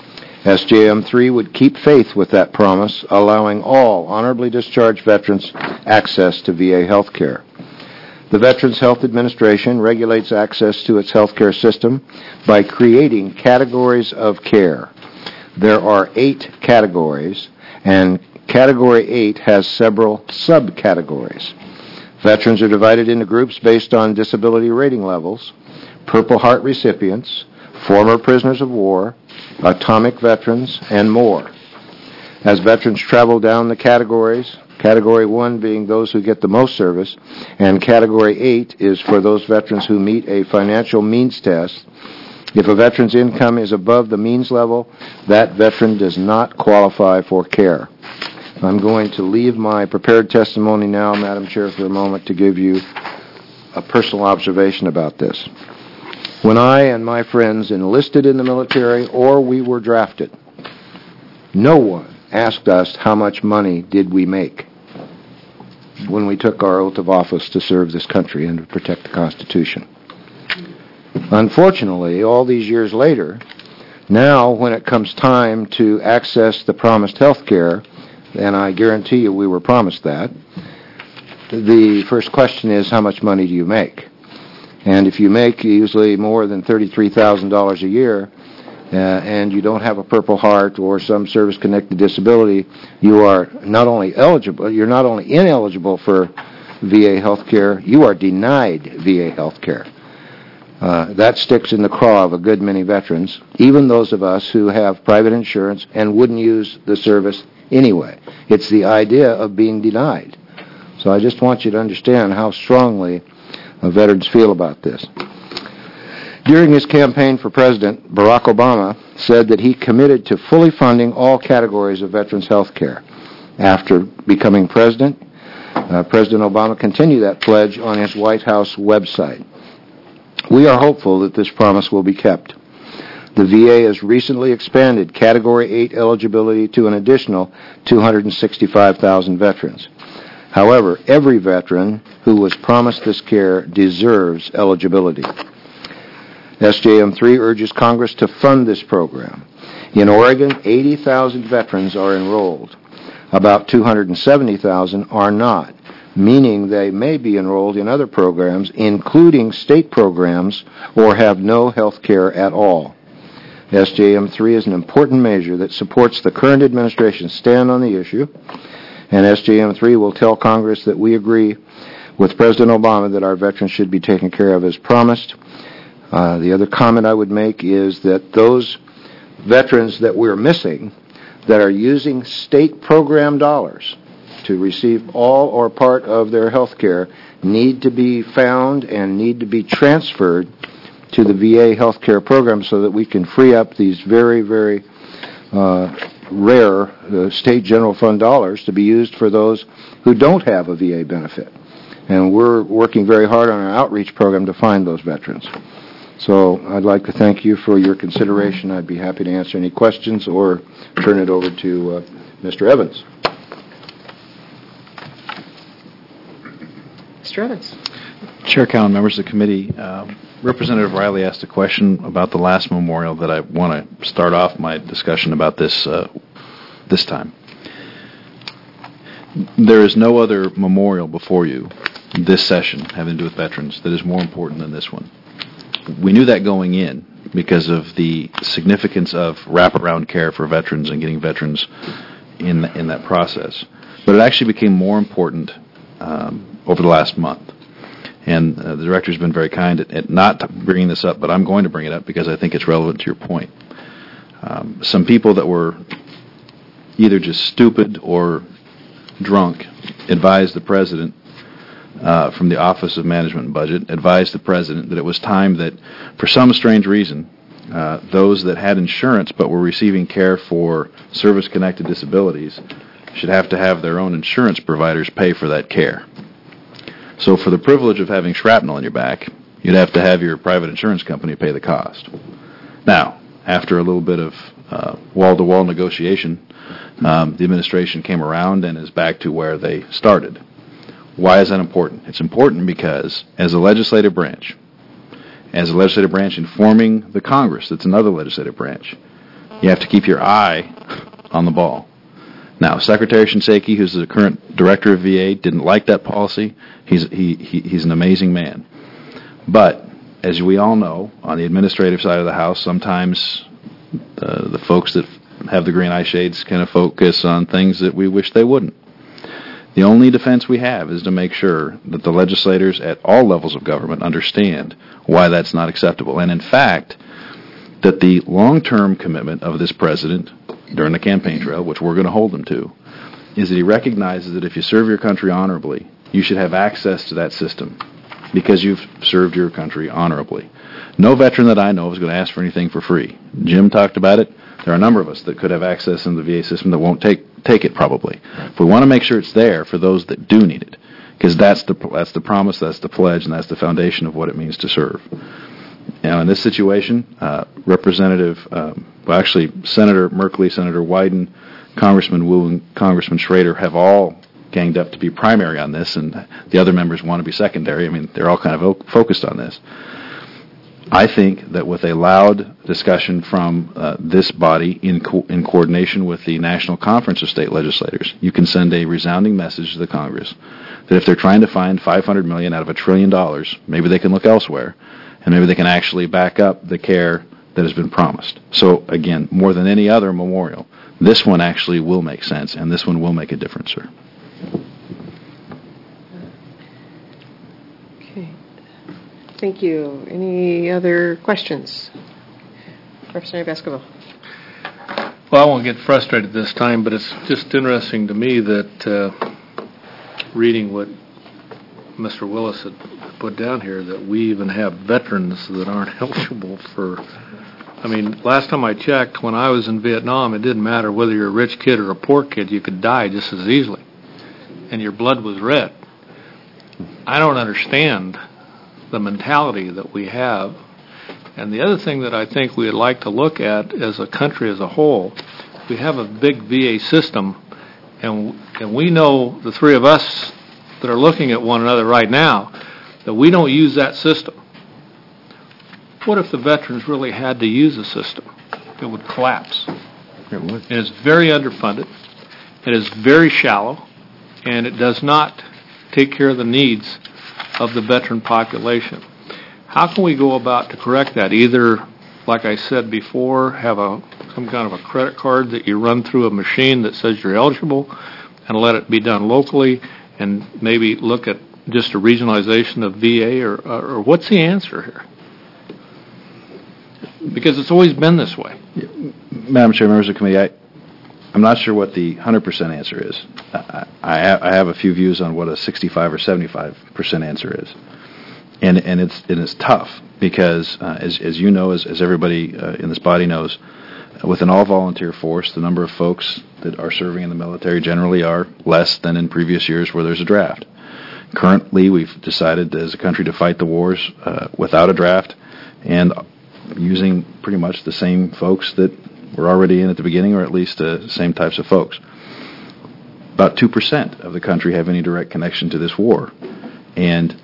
SJM3 would keep faith with that promise, allowing all honorably discharged veterans access to VA health care. The Veterans Health Administration regulates access to its health care system by creating categories of care. There are 8 categories, and Category 8 has several subcategories. Veterans are divided into groups based on disability rating levels, Purple Heart recipients, former prisoners of war, atomic veterans, and more. As veterans travel down the categories, Category 1 being those who get the most service, and Category 8 is for those veterans who meet a financial means test. If a veteran's income is above the means level, that veteran does not qualify for care. I'm going to leave my prepared testimony now, Madam Chair, for a moment to give you a personal observation about this. When I and my friends enlisted in the military or we were drafted, no one asked us how much money did we make when we took our oath of office to serve this country and to protect the Constitution. Unfortunately, all these years later, now when it comes time to access the promised health care, and I guarantee you we were promised that, the first question is, how much money do you make? And if you make usually more than $33,000 a year, and you don't have a Purple Heart or some service-connected disability, you are not only eligible, you're not only ineligible for VA health care, you are denied VA health care. That sticks in the craw of a good many veterans, even those of us who have private insurance and wouldn't use the service anyway. It's the idea of being denied. So I just want you to understand how strongly veterans feel about this. During his campaign for president, Barack Obama said that he committed to fully funding all categories of veterans' health care. After becoming president, President Obama continued that pledge on his White House website. We are hopeful that this promise will be kept. The VA has recently expanded Category 8 eligibility to an additional 265,000 veterans. However, every veteran who was promised this care deserves eligibility. SJM3 urges Congress to fund this program. In Oregon, 80,000 veterans are enrolled. About 270,000 are not. meaning they may be enrolled in other programs, including state programs, or have no health care at all. SJM3 is an important measure that supports the current administration's stand on the issue, and SJM3 will tell Congress that we agree with President Obama that our veterans should be taken care of as promised. The other comment I would make is that those veterans that we're missing that are using state program dollars to receive all or part of their health care need to be found and need to be transferred to the VA health care program so that we can free up these very, very rare state general fund dollars to be used for those who don't have a VA benefit. And we're working very hard on our outreach program to find those veterans. So I'd like to thank you for your consideration. I'd be happy to answer any questions or turn it over to Mr. Evans. Mr. Evans. Chair Cowan, members of the committee, Representative Riley asked a question about the last memorial that I want to start off my discussion about this time. There is no other memorial before you this session having to do with veterans that is more important than this one. We knew that going in because of the significance of wraparound care for veterans and getting veterans in that process. But it actually became more important over the last month. And the director's been very kind at not bringing this up, but I'm going to bring it up because I think it's relevant to your point. Some people that were either just stupid or drunk advised the president from the Office of Management and Budget, advised the president that it was time that, for some strange reason, those that had insurance but were receiving care for service-connected disabilities should have to have their own insurance providers pay for that care. So for the privilege of having shrapnel in your back, you'd have to have your private insurance company pay the cost. Now, after a little bit of wall-to-wall negotiation, the administration came around and is back to where they started. Why is that important? It's important because as a legislative branch informing the Congress, that's another legislative branch, you have to keep your eye on the ball. Now, Secretary Shinseki, who's the current director of VA, didn't like that policy. He's an amazing man. But, as we all know, on the administrative side of the House, sometimes the folks that have the green eye shades kind of focus on things that we wish they wouldn't. The only defense we have is to make sure that the legislators at all levels of government understand why that's not acceptable. And in fact, that the long-term commitment of this president during the campaign trail, which we're going to hold him to, is that he recognizes that if you serve your country honorably, you should have access to that system because you've served your country honorably. No veteran that I know is going to ask for anything for free. Jim talked about it. There are a number of us that could have access in the VA system that won't take it probably. If we want to make sure it's there for those that do need it, because that's the promise, that's the pledge, and that's the foundation of what it means to serve. Now, in this situation, Senator Merkley, Senator Wyden, Congressman Wu, and Congressman Schrader have all ganged up to be primary on this, and the other members want to be secondary. I mean, they're all kind of focused on this. I think that with a loud discussion from this body in coordination with the National Conference of State Legislators, you can send a resounding message to the Congress that if they're trying to find $500 million out of $1 trillion, maybe they can look elsewhere, and maybe they can actually back up the care that has been promised. So, again, more than any other memorial, this one actually will make sense, and this one will make a difference, sir. Thank you. Any other questions? Representative Esquivel. Well, I won't get frustrated this time, but it's just interesting to me that reading what Mr. Willis had put down here, that we even have veterans that aren't eligible for... I mean, last time I checked, when I was in Vietnam, it didn't matter whether you're a rich kid or a poor kid, you could die just as easily. And your blood was red. I don't understand the mentality that we have. And the other thing that I think we'd like to look at as a country as a whole, we have a big VA system, and we know, the three of us that are looking at one another right now, that we don't use that system. What if the veterans really had to use a system? It would collapse. It would. It is very underfunded. It is very shallow, and it does not take care of the needs of the veteran population. How can we go about to correct that? Either, like I said before, have some kind of a credit card that you run through a machine that says you're eligible and let it be done locally, and maybe look at just a regionalization of VA, or what's the answer here? Because it's always been this way. Madam Chair, members of the committee, I'm not sure what the 100% answer is. I have a few views on what a 65 or 75% answer is. And it's tough because, as you know, as everybody in this body knows, with an all-volunteer force, the number of folks that are serving in the military generally are less than in previous years where there's a draft. Currently, we've decided as a country to fight the wars without a draft and using pretty much the same folks that were already in at the beginning, or at least the same types of folks. About 2% of the country have any direct connection to this war. And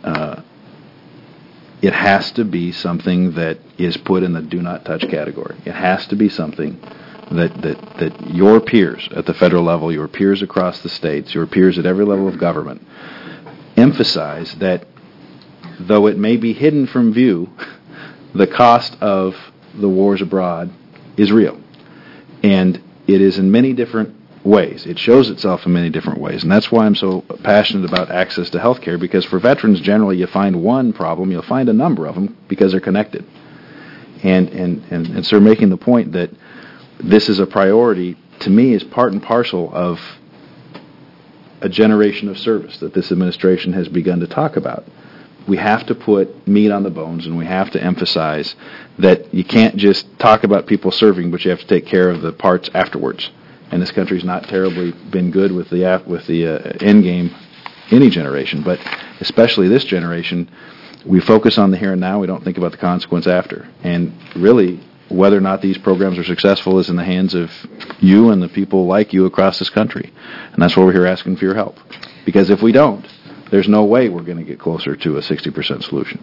it has to be something that is put in the do not touch category. It has to be something that your peers at the federal level, your peers across the states, your peers at every level of government emphasize that though it may be hidden from view, the cost of the wars abroad is real. And it is in many different ways. It shows itself in many different ways. And that's why I'm so passionate about access to health care, because for veterans, generally, you find one problem, you'll find a number of them because they're connected. And so making the point that this is a priority, to me, is part and parcel of a generation of service that this administration has begun to talk about. We have to put meat on the bones, and we have to emphasize that you can't just talk about people serving, but you have to take care of the parts afterwards. And this country's not terribly been good with the end game any generation, but especially this generation. We focus on the here and now. We don't think about the consequence after. And really, whether or not these programs are successful is in the hands of you and the people like you across this country. And that's why we're here asking for your help. Because if we don't, there's no way we're going to get closer to a 60% solution.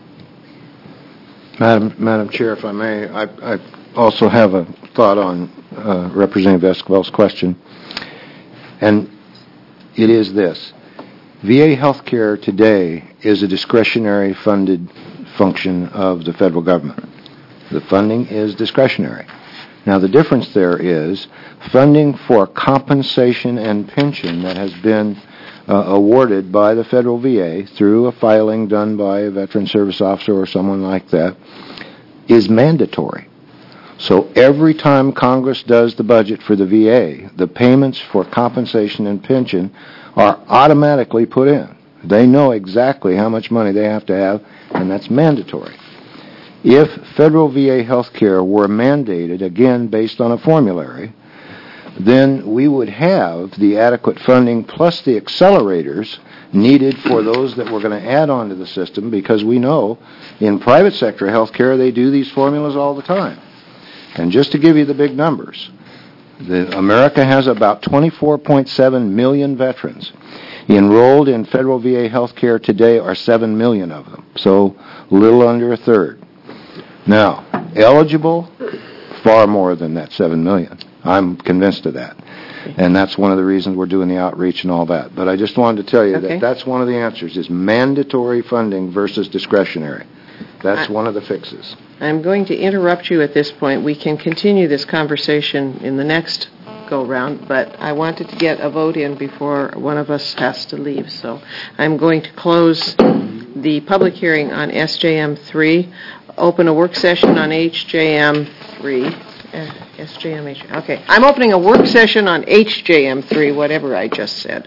Madam Chair, if I may, I also have a thought on Representative Esquivel's question. And it is this. VA health care today is a discretionary funded function of the federal government. The funding is discretionary. Now, the difference there is funding for compensation and pension that has been awarded by the federal VA through a filing done by a veteran service officer or someone like that is mandatory. So every time Congress does the budget for the VA, the payments for compensation and pension are automatically put in. They know exactly how much money they have to have, and that's mandatory. If federal VA health care were mandated, again based on a formulary, then we would have the adequate funding plus the accelerators needed for those that we're going to add on to the system, because we know in private sector health care they do these formulas all the time. And just to give you the big numbers, America has about 24.7 million veterans. Enrolled in federal VA health care today are 7 million of them, so a little under a third. Now, eligible, far more than that 7 million. I'm convinced of that. And that's one of the reasons we're doing the outreach and all that. But I just wanted to tell you that that's one of the answers, is mandatory funding versus discretionary. That's one of the fixes. I'm going to interrupt you at this point. We can continue this conversation in the next go-round, but I wanted to get a vote in before one of us has to leave. So I'm going to close the public hearing on SJM 3, open a work session on HJM 3. SJM, okay. I'm opening a work session on HJM 3, whatever I just said.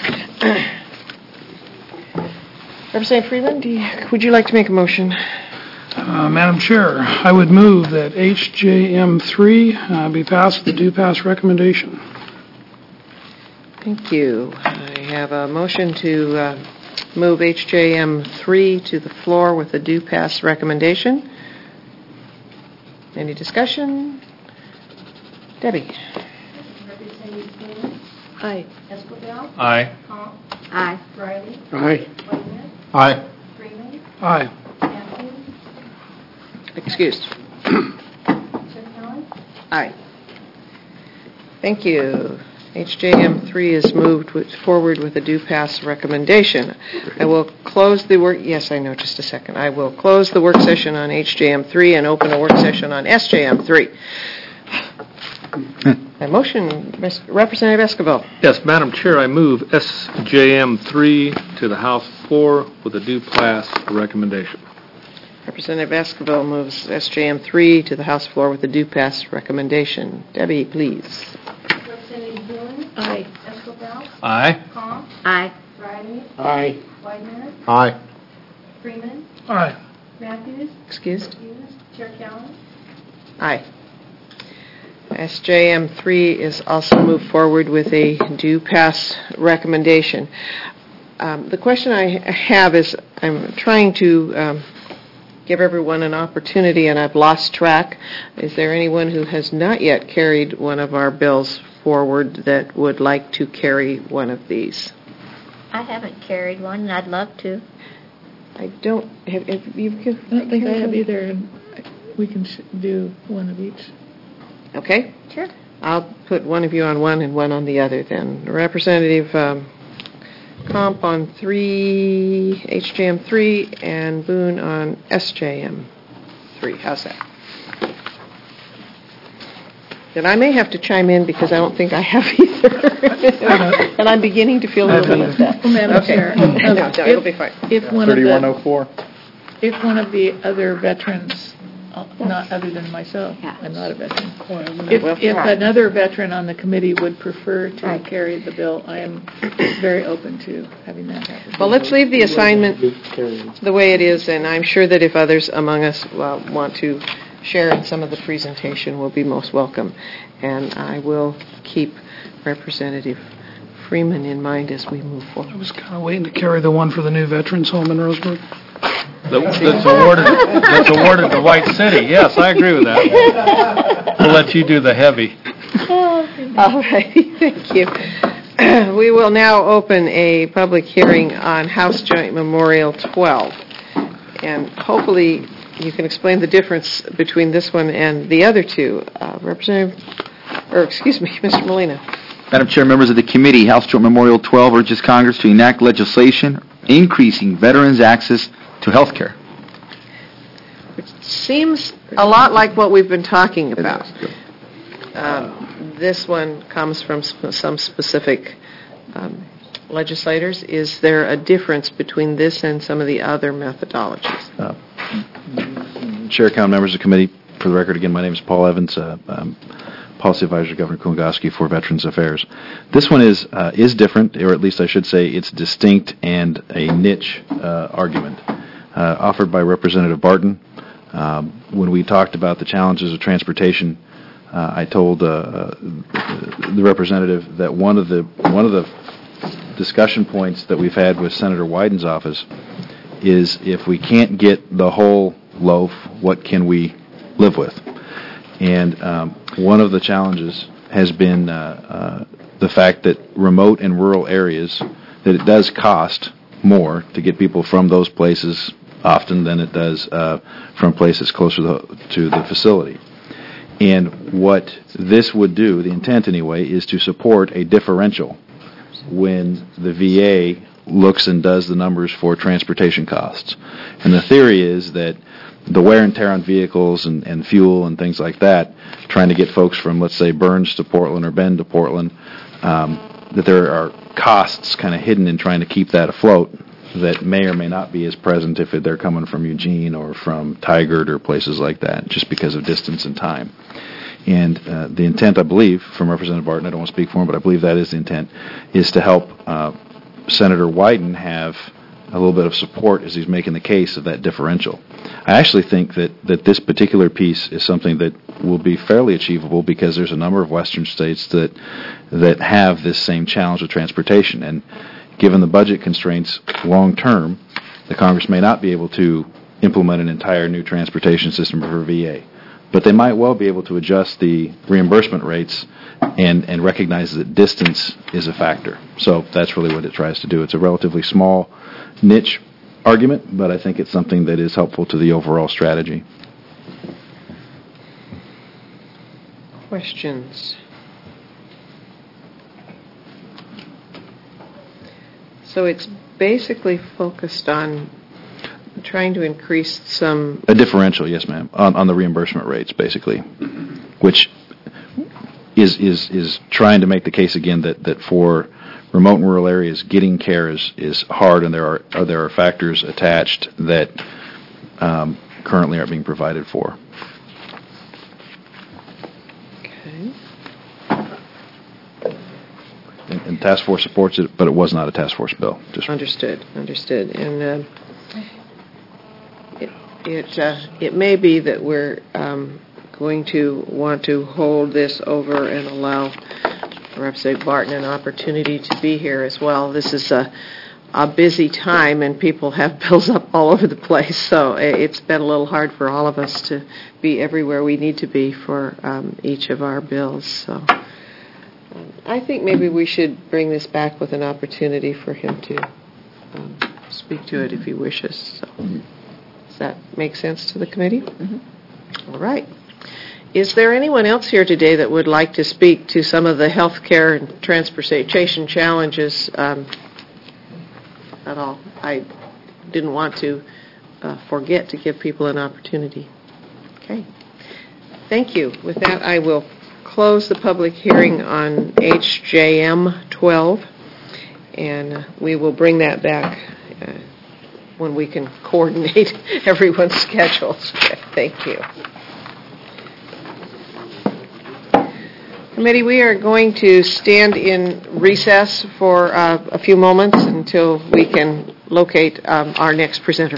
Representative Freeman, would you like to make a motion? Madam Chair, I would move that HJM 3 be passed with the due pass recommendation. Thank you. I have a motion to move HJM 3 to the floor with a due pass recommendation. Any discussion? Debbie. Representative Freeman. Aye. Esquivel. Aye. Hall. Aye. Riley. Aye. Whiteman. Aye. Freeman. Aye. Matthews. Excused. Chipman. Aye. Thank you. HJM 3 is moved forward with a do pass recommendation. I will close the work, yes, I know, just a second. I will close the work session on HJM 3 and open a work session on SJM 3. A motion, Representative Escobar. Yes, Madam Chair, I move SJM 3 to the House floor with a due pass recommendation. Representative Escobar moves SJM 3 to the House floor with a due pass recommendation. Debbie, please. Representative Dillon. Aye. Escobel. Aye. Comp. Aye. Riley. Aye. Whitener. Aye. Freeman. Aye. Matthews. Excused? Chair Callen. Aye. SJM 3 is also moved forward with a due pass recommendation. The question I have is, I'm trying to give everyone an opportunity, and I've lost track. Is there anyone who has not yet carried one of our bills forward that would like to carry one of these? I haven't carried one, and I'd love to. I don't have you. I don't think I have either, and we can do one of each. Okay. Sure. I'll put one of you on one and one on the other then. Representative Comp on 3, HJM 3, and Boone on SJM 3. How's that? Then I may have to chime in because I don't think I have either. And I'm beginning to feel a little bit of that. Well, Madam Okay. Chair, No, it'll be fine. If one of the 3104. If one of the other veterans, not other than myself, Yeah. I'm not a veteran. Well, If another veteran on the committee would prefer to Right. carry the bill, I am very open to having that happen. Well, let's leave the assignment the way it is, and I'm sure that if others among us want to share in some of the presentation, will be most welcome. And I will keep Representative Freeman in mind as we move I forward. was kind of waiting to carry the one for the new Veterans Home in Roseburg. That's awarded to White City. Yes, I agree with that. We'll let you do the heavy. All right, thank you. We will now open a public hearing on House Joint Memorial 12. And hopefully you can explain the difference between this one and the other two. Mr. Molina. Madam Chair, members of the committee, House Joint Memorial 12 urges Congress to enact legislation increasing veterans' access to health care. Which seems a lot like what we've been talking about. This one comes from some specific legislators. Is there a difference between this and some of the other methodologies? Chair, Council members of the committee, for the record, again, my name is Paul Evans, Policy Advisor to Governor Kulingoski for Veterans Affairs. This one is different, or at least I should say it's distinct and a niche argument offered by Representative Barton. When we talked about the challenges of transportation, I told the representative that one of the discussion points that we've had with Senator Wyden's office is if we can't get the whole loaf, what can we live with? And one of the challenges has been the fact that remote and rural areas, that it does cost more to get people from those places often than it does from places closer to the facility. And what this would do, the intent anyway, is to support a differential when the VA looks and does the numbers for transportation costs. And the theory is that the wear and tear on vehicles and fuel and things like that, trying to get folks from, let's say, Burns to Portland or Bend to Portland, that there are costs kind of hidden in trying to keep that afloat that may or may not be as present if they're coming from Eugene or from Tigard or places like that, just because of distance and time. And the intent, I believe, from Representative Barton, I don't want to speak for him, but I believe that is the intent, is to help Senator Wyden have a little bit of support as he's making the case of that differential. I actually think that this particular piece is something that will be fairly achievable because there's a number of western states that have this same challenge with transportation. And given the budget constraints long term, the Congress may not be able to implement an entire new transportation system for VA. But they might well be able to adjust the reimbursement rates and recognize that distance is a factor. So that's really what it tries to do. It's a relatively small niche argument, but I think it's something that is helpful to the overall strategy. Questions? So it's basically focused on trying to increase some, A differential, yes, ma'am, on the reimbursement rates, basically, which is trying to make the case again that for remote and rural areas, getting care is hard, and there are factors attached that currently aren't being provided for. okay. And task force supports it, but it was not a task force bill. Just Understood. And it may be that we're going to want to hold this over and allow Representative Barton an opportunity to be here as well. This is a busy time, and people have bills up all over the place, so it's been a little hard for all of us to be everywhere we need to be for each of our bills. So I think maybe we should bring this back with an opportunity for him to speak to it if he wishes. So, does that make sense to the committee? Mm-hmm. All right. Is there anyone else here today that would like to speak to some of the health care and transportation challenges at all? I didn't want to forget to give people an opportunity. Okay. Thank you. With that, I will close the public hearing on HJM 12, and we will bring that back when we can coordinate everyone's schedules. Thank you. Committee, we are going to stand in recess for a few moments until we can locate our next presenter.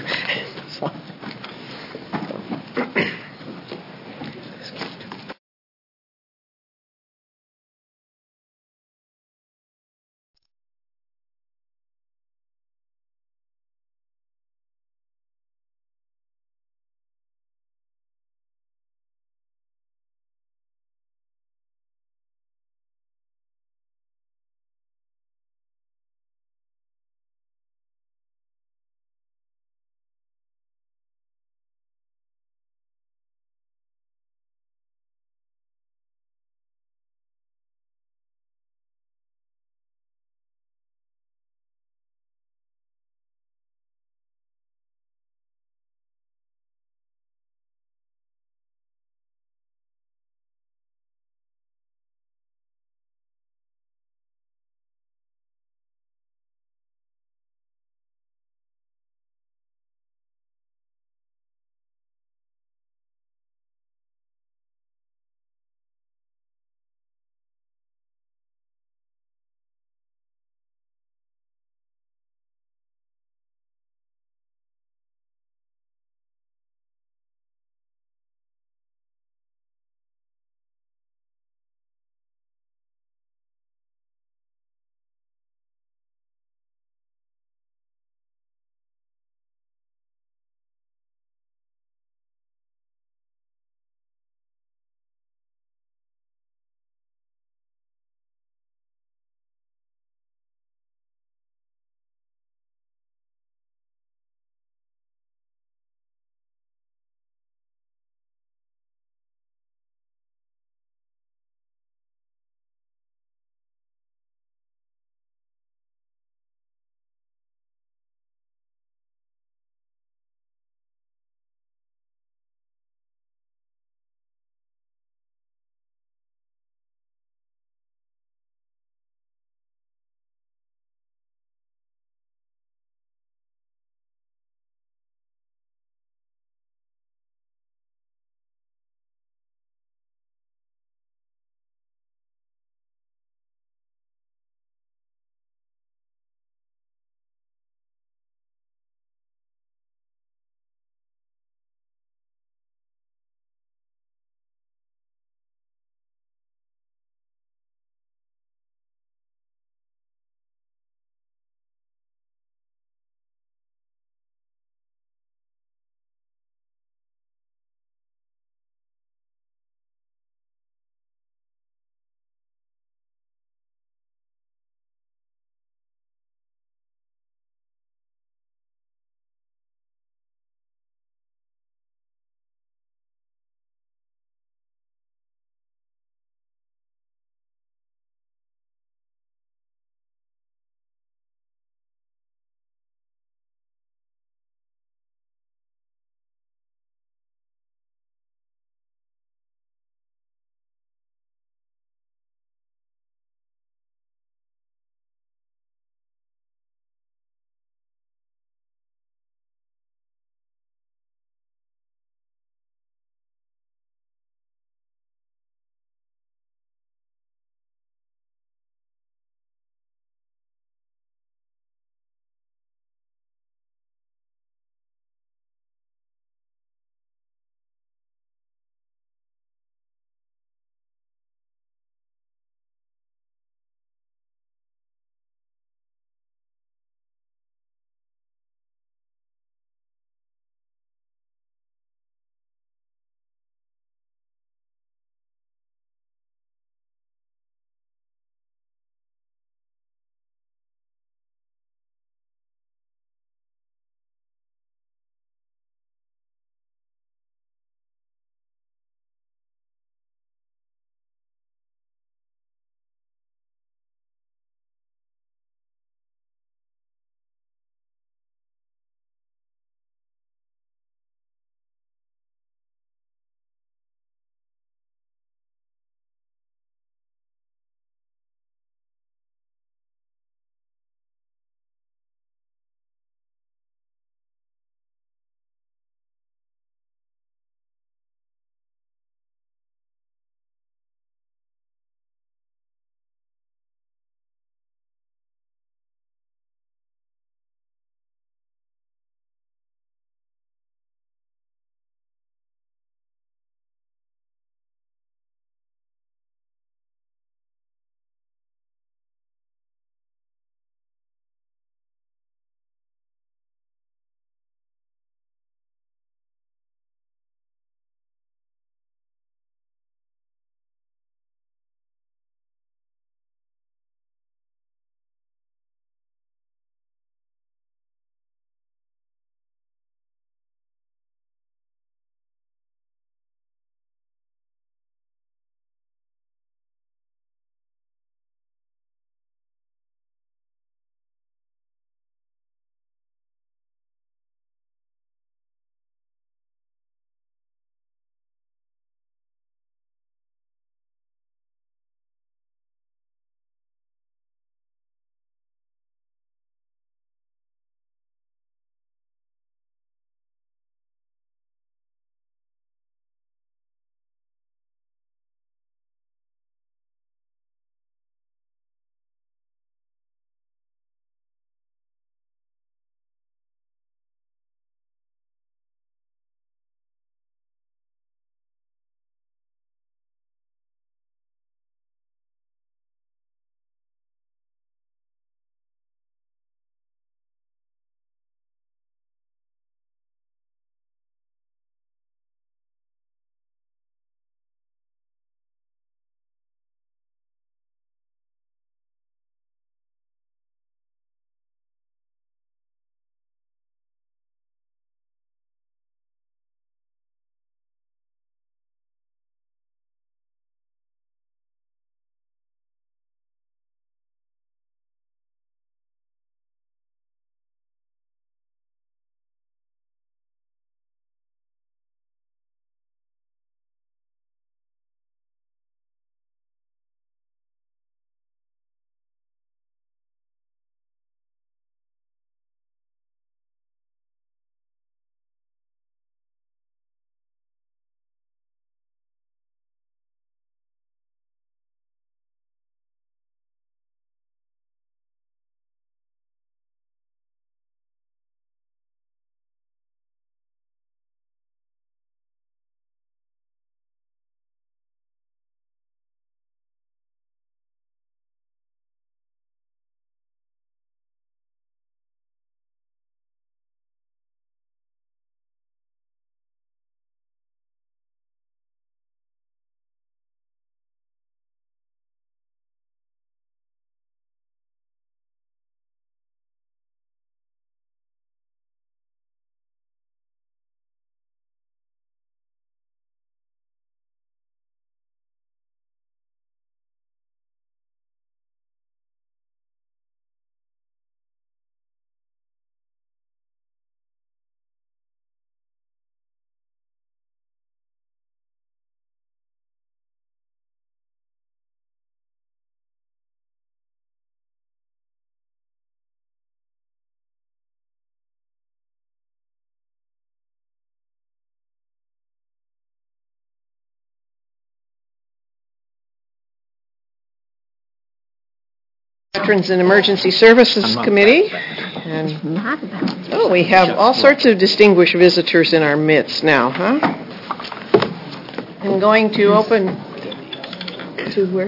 Veterans and Emergency Services Committee. And Not about. oh, we have all sorts of distinguished visitors in our midst now, huh? I'm going to open to where?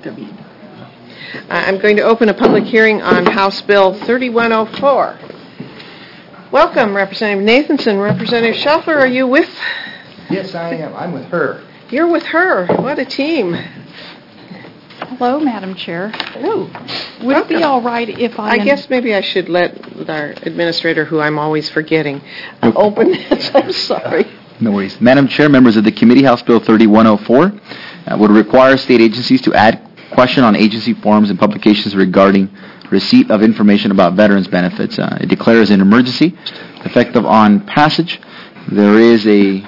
I'm going to open a public hearing on House Bill 3104. Welcome, Representative Nathanson. Representative Schaffler, are you with? Yes, I am. I'm with her. You're with her. What a team. Hello, Madam Chair. Hello. Would it be all right if I guess maybe I should let our administrator, who I'm always forgetting, open this. I'm sorry. No worries. Madam Chair, members of the committee, House Bill 3104 would require state agencies to add question on agency forms and publications regarding receipt of information about veterans benefits. It declares an emergency effective on passage. There is a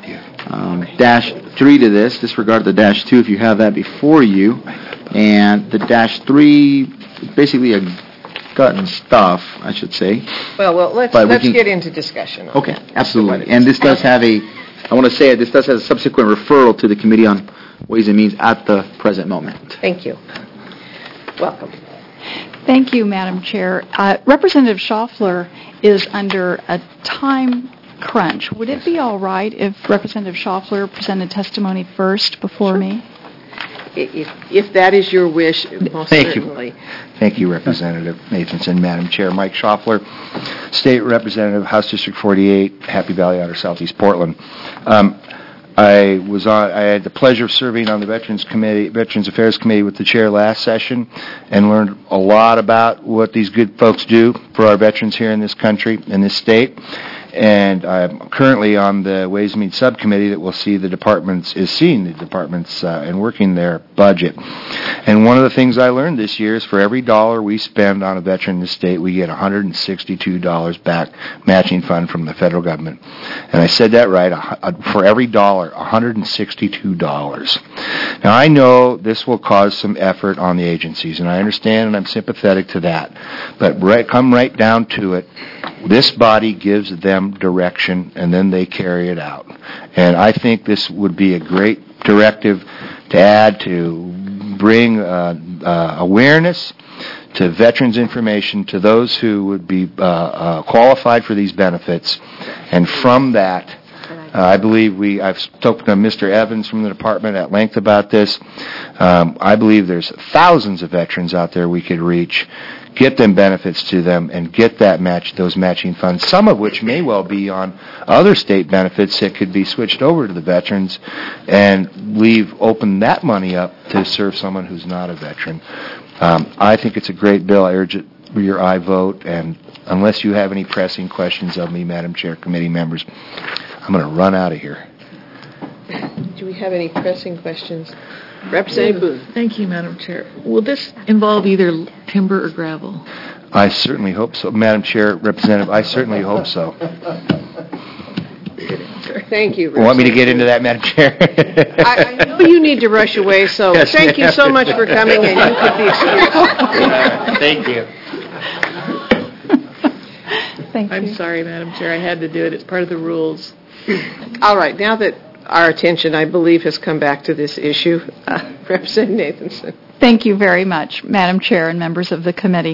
-3 to this. Disregard the -2 if you have that before you. And the -3 is basically a gut and stuff, I should say. Well, let's get into discussion. Okay, absolutely. And this does have this does have a subsequent referral to the Committee on Ways and Means at the present moment. Thank you. Welcome. Thank you, Madam Chair. Representative Schaffler is under a time crunch. Would it be all right if Representative Schaffler presented testimony first before me? If that is your wish, most certainly. Thank you, Representative Nathanson. Madam Chair, Mike Schaffler, State Representative, House District 48, Happy Valley Outer Southeast Portland. I had the pleasure of serving on the Veterans Affairs Committee with the chair last session and learned a lot about what these good folks do for our veterans here in this country, in this state. And I'm currently on the Ways and Means Subcommittee that will see the departments and working their budget. And one of the things I learned this year is for every dollar we spend on a veteran in the state, we get $162 back matching fund from the federal government. And I said that right, for every dollar, $162. Now I know this will cause some effort on the agencies, and I understand and I'm sympathetic to that. But come right down to it, this body gives them direction, and then they carry it out. And I think this would be a great directive to add to bring awareness to veterans information to those who would be qualified for these benefits. And from that, I believe I've spoken to Mr. Evans from the department at length about this. I believe there's thousands of veterans out there we could reach, get them benefits to them, and get those matching funds, some of which may well be on other state benefits that could be switched over to the veterans, and open that money up to serve someone who's not a veteran. I think it's a great bill. I urge it for your aye vote, and unless you have any pressing questions of me, Madam Chair, committee members, I'm going to run out of here. Do we have any pressing questions? Representative Boone. Thank you, Madam Chair. Will this involve either timber or gravel? I certainly hope so. Madam Chair, Representative, I certainly hope so. Thank you. Want me to get into that, Madam Chair? I know you need to rush away, so yes, thank you so much for coming, and you could be excused. Thank you. Thank you. I'm sorry, Madam Chair. I had to do it. It's part of the rules. All right. Now that our attention, I believe, has come back to this issue, Representative Nathanson. Thank you very much, Madam Chair and members of the committee.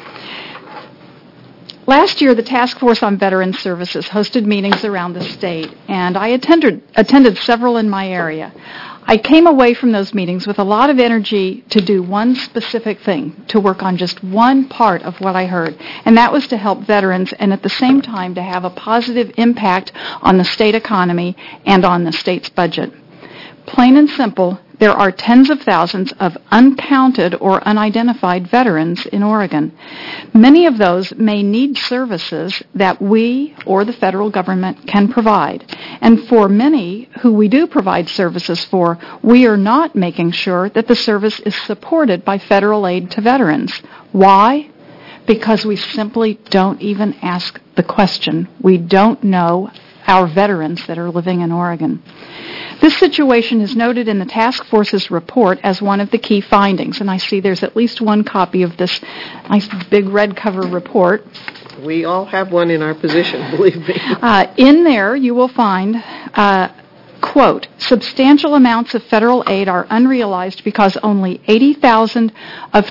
Last year, the Task Force on Veterans Services hosted meetings around the state, and I attended several in my area. I came away from those meetings with a lot of energy to do one specific thing, to work on just one part of what I heard, and that was to help veterans and at the same time to have a positive impact on the state economy and on the state's budget. Plain and simple, there are tens of thousands of uncounted or unidentified veterans in Oregon. Many of those may need services that we or the federal government can provide. And for many who we do provide services for, we are not making sure that the service is supported by federal aid to veterans. Why? Because we simply don't even ask the question. We don't know our veterans that are living in Oregon. This situation is noted in the task force's report as one of the key findings, and I see there's at least one copy of this nice big red cover report. We all have one in our position, believe me. In there you will find quote, substantial amounts of federal aid are unrealized because only 80,000 of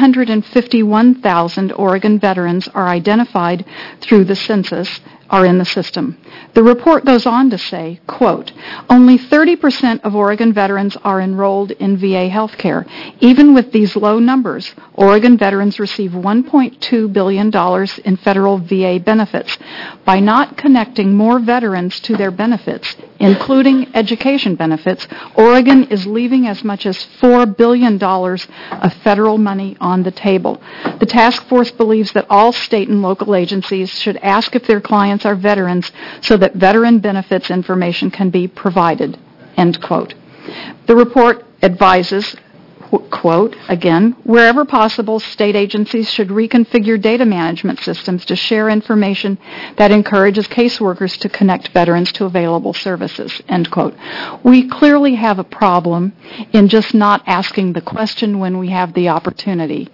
351,000 Oregon veterans are identified through the census are in the system. The report goes on to say, quote, only 30% of Oregon veterans are enrolled in VA health care. Even with these low numbers, Oregon veterans receive $1.2 billion in federal VA benefits. By not connecting more veterans to their benefits, including education benefits, Oregon is leaving as much as $4 billion of federal money on the table. The task force believes that all state and local agencies should ask if their clients are veterans so that veteran benefits information can be provided, end quote. The report advises, quote, again, wherever possible, state agencies should reconfigure data management systems to share information that encourages caseworkers to connect veterans to available services, end quote. We clearly have a problem in just not asking the question when we have the opportunity.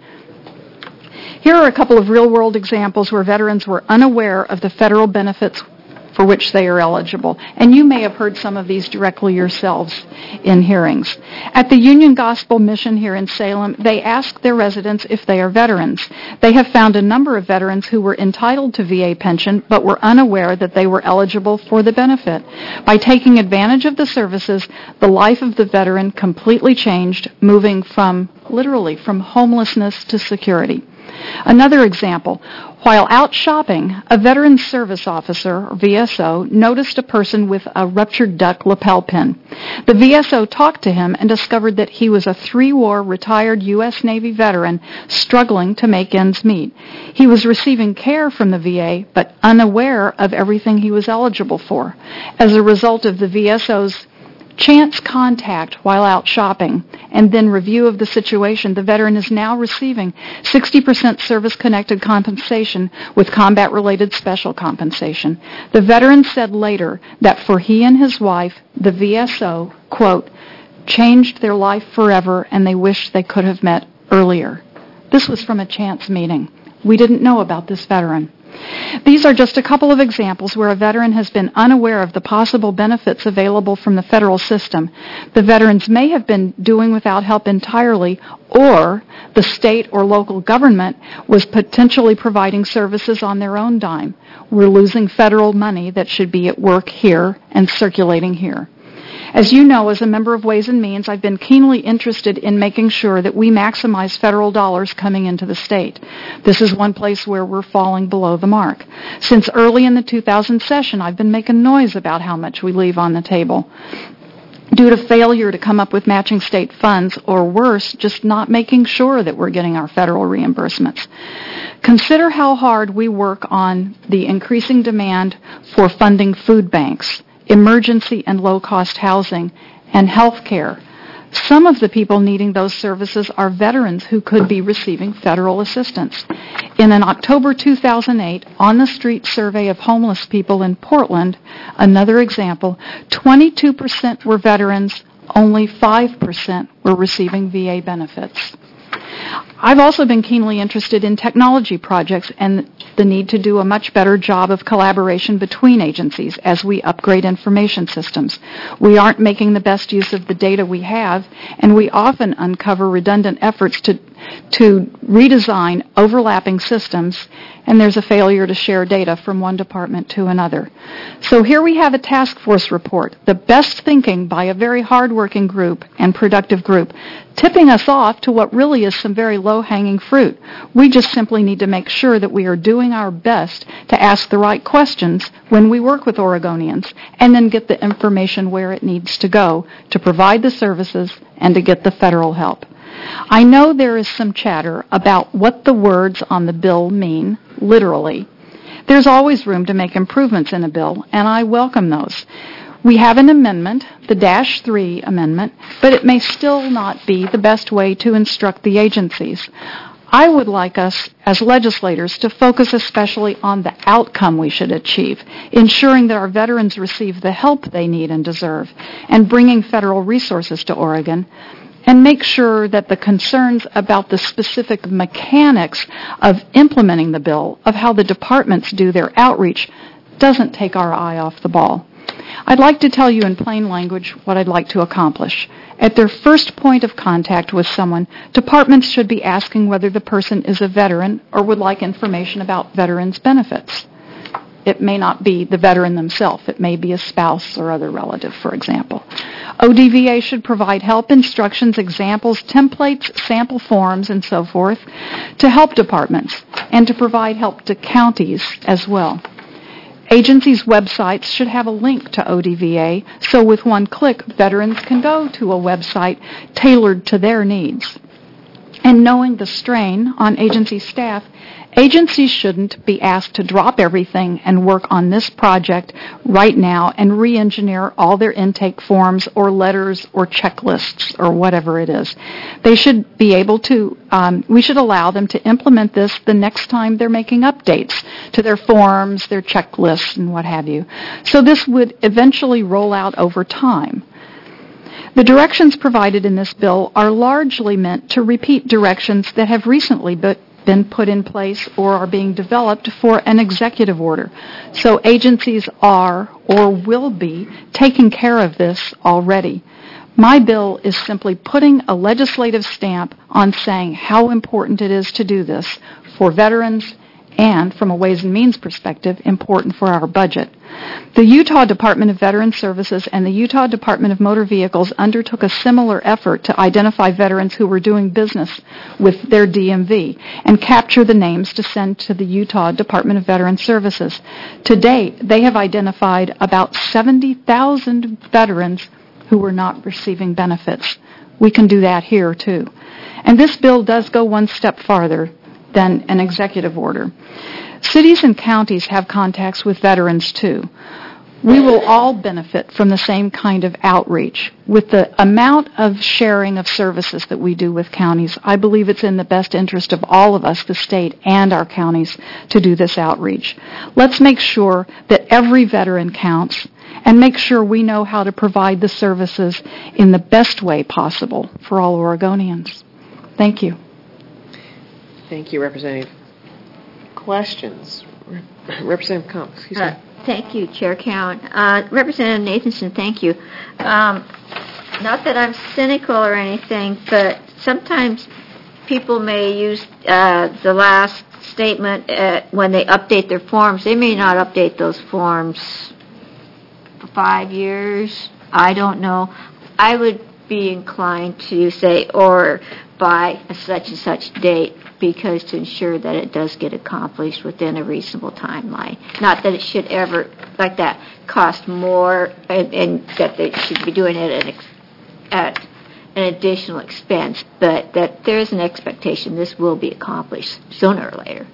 Here are a couple of real-world examples where veterans were unaware of the federal benefits for which they are eligible. And you may have heard some of these directly yourselves in hearings. At the Union Gospel Mission here in Salem, they asked their residents if they are veterans. They have found a number of veterans who were entitled to VA pension but were unaware that they were eligible for the benefit. By taking advantage of the services, the life of the veteran completely changed, moving literally from homelessness to security. Another example, while out shopping, a Veterans Service Officer, or VSO, noticed a person with a ruptured duck lapel pin. The VSO talked to him and discovered that he was a 3-war retired U.S. Navy veteran struggling to make ends meet. He was receiving care from the VA, but unaware of everything he was eligible for. As a result of the VSO's chance contact while out shopping and then review of the situation, the veteran is now receiving 60% service-connected compensation with combat-related special compensation. The veteran said later that for he and his wife, the VSO, quote, changed their life forever and they wished they could have met earlier. This was from a chance meeting. We didn't know about this veteran. These are just a couple of examples where a veteran has been unaware of the possible benefits available from the federal system. The veterans may have been doing without help entirely, or the state or local government was potentially providing services on their own dime. We're losing federal money that should be at work here and circulating here. As you know, as a member of Ways and Means, I've been keenly interested in making sure that we maximize federal dollars coming into the state. This is one place where we're falling below the mark. Since early in the 2000 session, I've been making noise about how much we leave on the table due to failure to come up with matching state funds, or worse, just not making sure that we're getting our federal reimbursements. Consider how hard we work on the increasing demand for funding food banks, emergency and low-cost housing, and health care. Some of the people needing those services are veterans who could be receiving federal assistance. In an October 2008 on-the-street survey of homeless people in Portland, another example, 22% were veterans, only 5% were receiving VA benefits. I've also been keenly interested in technology projects and the need to do a much better job of collaboration between agencies as we upgrade information systems. We aren't making the best use of the data we have, and we often uncover redundant efforts to redesign overlapping systems, and there's a failure to share data from one department to another. So here we have a task force report, the best thinking by a very hardworking group and productive group, tipping us off to what really is some very low-hanging fruit. We just simply need to make sure that we are doing our best to ask the right questions when we work with Oregonians, and then get the information where it needs to go to provide the services and to get the federal help. I know there is some chatter about what the words on the bill mean, literally. There's always room to make improvements in a bill, and I welcome those. We have an amendment, the -3 amendment, but it may still not be the best way to instruct the agencies. I would like us, as legislators, to focus especially on the outcome we should achieve, ensuring that our veterans receive the help they need and deserve, and bringing federal resources to Oregon, and make sure that the concerns about the specific mechanics of implementing the bill, of how the departments do their outreach, doesn't take our eye off the ball. I'd like to tell you in plain language what I'd like to accomplish. At their first point of contact with someone, departments should be asking whether the person is a veteran or would like information about veterans' benefits. It may not be the veteran themselves. It may be a spouse or other relative, for example. ODVA should provide help, instructions, examples, templates, sample forms, and so forth to help departments and to provide help to counties as well. Agencies' websites should have a link to ODVA, so with one click, veterans can go to a website tailored to their needs. And knowing the strain on agency staff, agencies shouldn't be asked to drop everything and work on this project right now and re-engineer all their intake forms or letters or checklists or whatever it is. They should be able to, we should allow them to implement this the next time they're making updates to their forms, their checklists, and what have you. So this would eventually roll out over time. The directions provided in this bill are largely meant to repeat directions that have recently been put in place or are being developed for an executive order. So agencies are or will be taking care of this already. My bill is simply putting a legislative stamp on saying how important it is to do this for veterans and, from a Ways and Means perspective, important for our budget. The Utah Department of Veterans Services and the Utah Department of Motor Vehicles undertook a similar effort to identify veterans who were doing business with their DMV and capture the names to send to the Utah Department of Veterans Services. To date, they have identified about 70,000 veterans who were not receiving benefits. We can do that here, too. And this bill does go one step farther than an executive order. Cities and counties have contacts with veterans too. We will all benefit from the same kind of outreach. With the amount of sharing of services that we do with counties, I believe it's in the best interest of all of us, the state and our counties, to do this outreach. Let's make sure that every veteran counts and make sure we know how to provide the services in the best way possible for all Oregonians. Thank you. Thank you, Representative. Questions? Representative Comp, excuse me. Thank you, Chair Cowan. Representative Nathanson, thank you. Not that I'm cynical or anything, but sometimes people may use the last statement when they update their forms. They may not update those forms for 5 years. I don't know. I would be inclined to say, or by a such and such date, because to ensure that it does get accomplished within a reasonable timeline. Not that it should ever, like that, cost more and that they should be doing it at an additional expense, but that there is an expectation this will be accomplished sooner or later.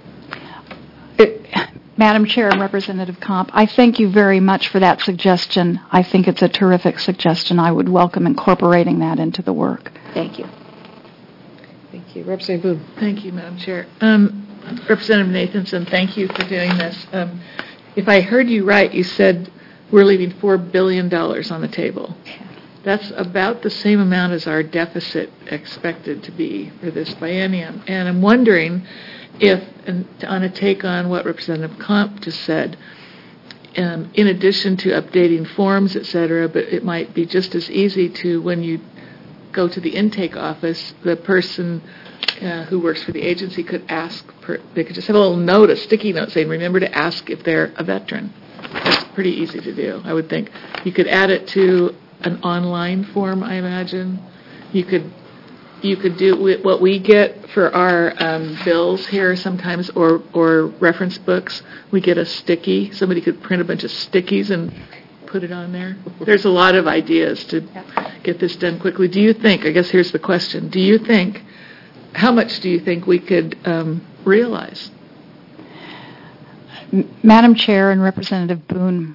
Madam Chair and Representative Comp, I thank you very much for that suggestion. I think it's a terrific suggestion. I would welcome incorporating that into the work. Thank you. Thank you. Representative Boone. Thank you, Madam Chair. Representative Nathanson, thank you for doing this. If I heard you right, you said we're leaving $4 billion on the table. That's about the same amount as our deficit expected to be for this biennium. And I'm wondering if, and on a take on what Representative Comp just said, in addition to updating forms, et cetera, but it might be just as easy to, when you go to the intake office, the person who works for the agency could ask, they could just have a little note, a sticky note saying, remember to ask if they're a veteran. That's pretty easy to do, I would think. You could add it to an online form, I imagine. You could do what we get for our bills here sometimes, or reference books. We get a sticky. Somebody could print a bunch of stickies and put it on there. There's a lot of ideas to get this done quickly. Do you think, I guess here's the question, how much do you think we could realize? Madam Chair and Representative Boone,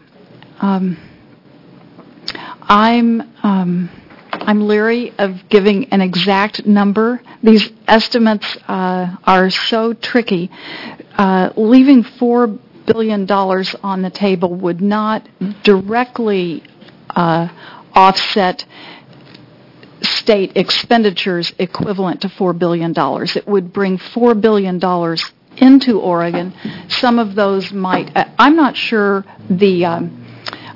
I'm leery of giving an exact number. These estimates are so tricky. Leaving $4 billion on the table would not directly offset state expenditures equivalent to $4 billion. It would bring $4 billion into Oregon. Some of those might, I'm not sure the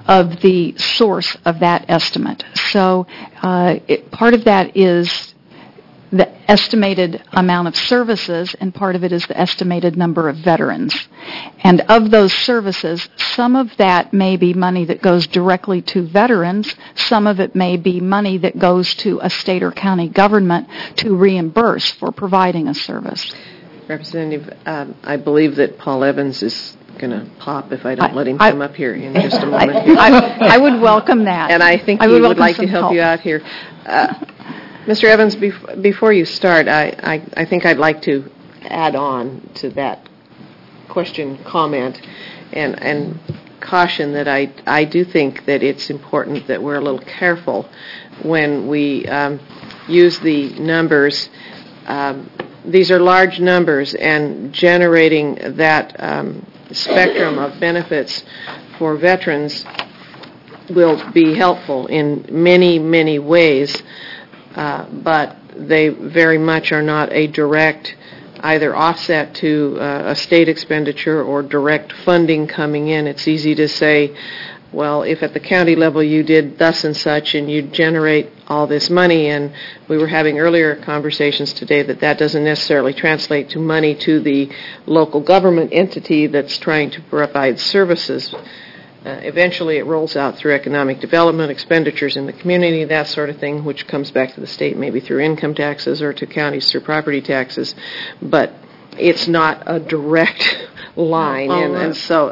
of the source of that estimate. So part of that is the estimated amount of services, and part of it is the estimated number of veterans. And of those services, some of that may be money that goes directly to veterans, some of it may be money that goes to a state or county government to reimburse for providing a service. Representative, I believe that Paul Evans is going to pop if I don't let him come up here in just a moment. I would welcome that. And I think he would like to help you out here. Mr. Evans, before you start, I think I'd like to add on to that question, comment, and caution that I do think that it's important that we're a little careful when we use the numbers. These are large numbers, and generating that spectrum of benefits for veterans will be helpful in many, many ways. But they very much are not a direct either offset to a state expenditure or direct funding coming in. It's easy to say, well, if at the county level you did thus and such and you generate all this money, and we were having earlier conversations today that doesn't necessarily translate to money to the local government entity that's trying to provide services. Eventually it rolls out through economic development, expenditures in the community, that sort of thing, which comes back to the state maybe through income taxes or to counties through property taxes. But it's not a direct line. And so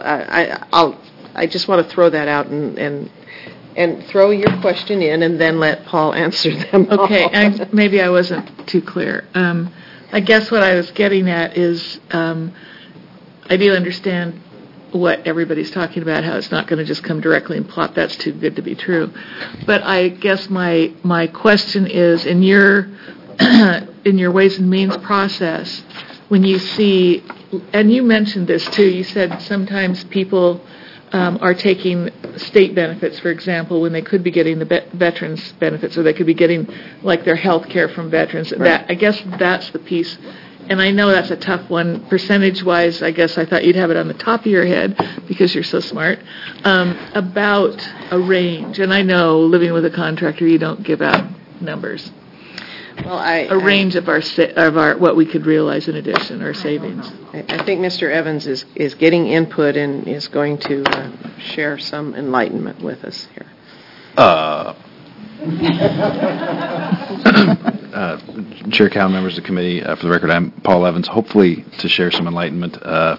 I just want to throw that out and throw your question in and then let Paul answer them. Okay, maybe I wasn't too clear. I guess what I was getting at is I do understand what everybody's talking about, how it's not going to just come directly and plop. That's too good to be true. But I guess my question is, in your Ways and Means process, when you see, and you mentioned this too, you said sometimes people are taking state benefits, for example, when they could be getting the veterans benefits, or they could be getting like their health care from veterans. Right. I guess that's the piece. And I know that's a tough one. Percentage-wise, I guess I thought you'd have it on the top of your head because you're so smart, about a range. And I know, living with a contractor, you don't give out numbers. Well, a range of our what we could realize in addition, our savings. I think Mr. Evans is getting input and is going to share some enlightenment with us here. Chair, Council members of the committee, for the record, I'm Paul Evans, hopefully to share some enlightenment.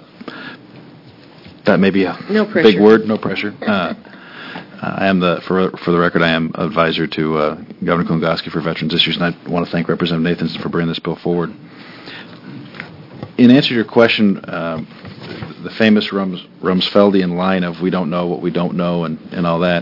That may be a big word, no pressure. I am for the record, I am advisor to Governor Kulongoski for veterans issues, and I want to thank Representative Nathanson for bringing this bill forward. In answer to your question, the famous Rumsfeldian line of "we don't know what we don't know" and all that,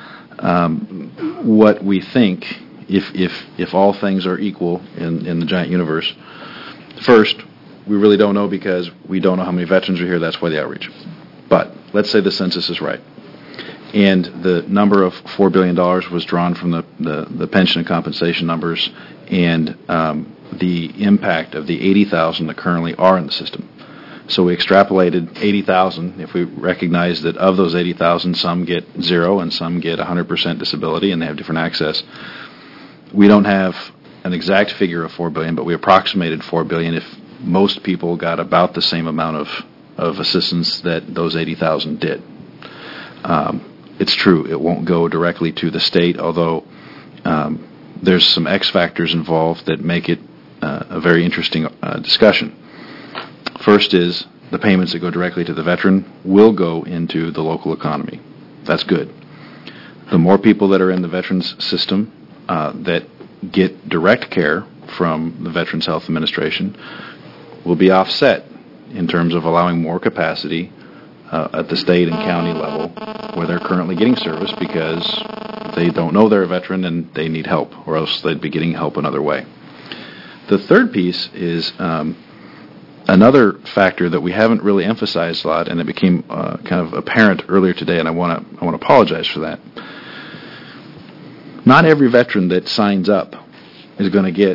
what we think, if all things are equal in the giant universe, first, we really don't know because we don't know how many veterans are here. That's why the outreach. But let's say the census is right, and the number of $4 billion was drawn from the pension and compensation numbers, and the impact of the 80,000 that currently are in the system. So we extrapolated 80,000. If we recognize that of those 80,000, some get zero and some get 100% disability, and they have different access. We don't have an exact figure of $4 billion, but we approximated $4 billion if most people got about the same amount of assistance that those 80,000 did. It's true, it won't go directly to the state, although there's some X factors involved that make it a very interesting discussion. First is the payments that go directly to the veteran will go into the local economy. That's good. The more people that are in the veterans system that get direct care from the Veterans Health Administration will be offset in terms of allowing more capacity at the state and county level where they're currently getting service because they don't know they're a veteran and they need help, or else they'd be getting help another way. The third piece is another factor that we haven't really emphasized a lot, and it became kind of apparent earlier today, and I want to apologize for that. Not every veteran that signs up is going to get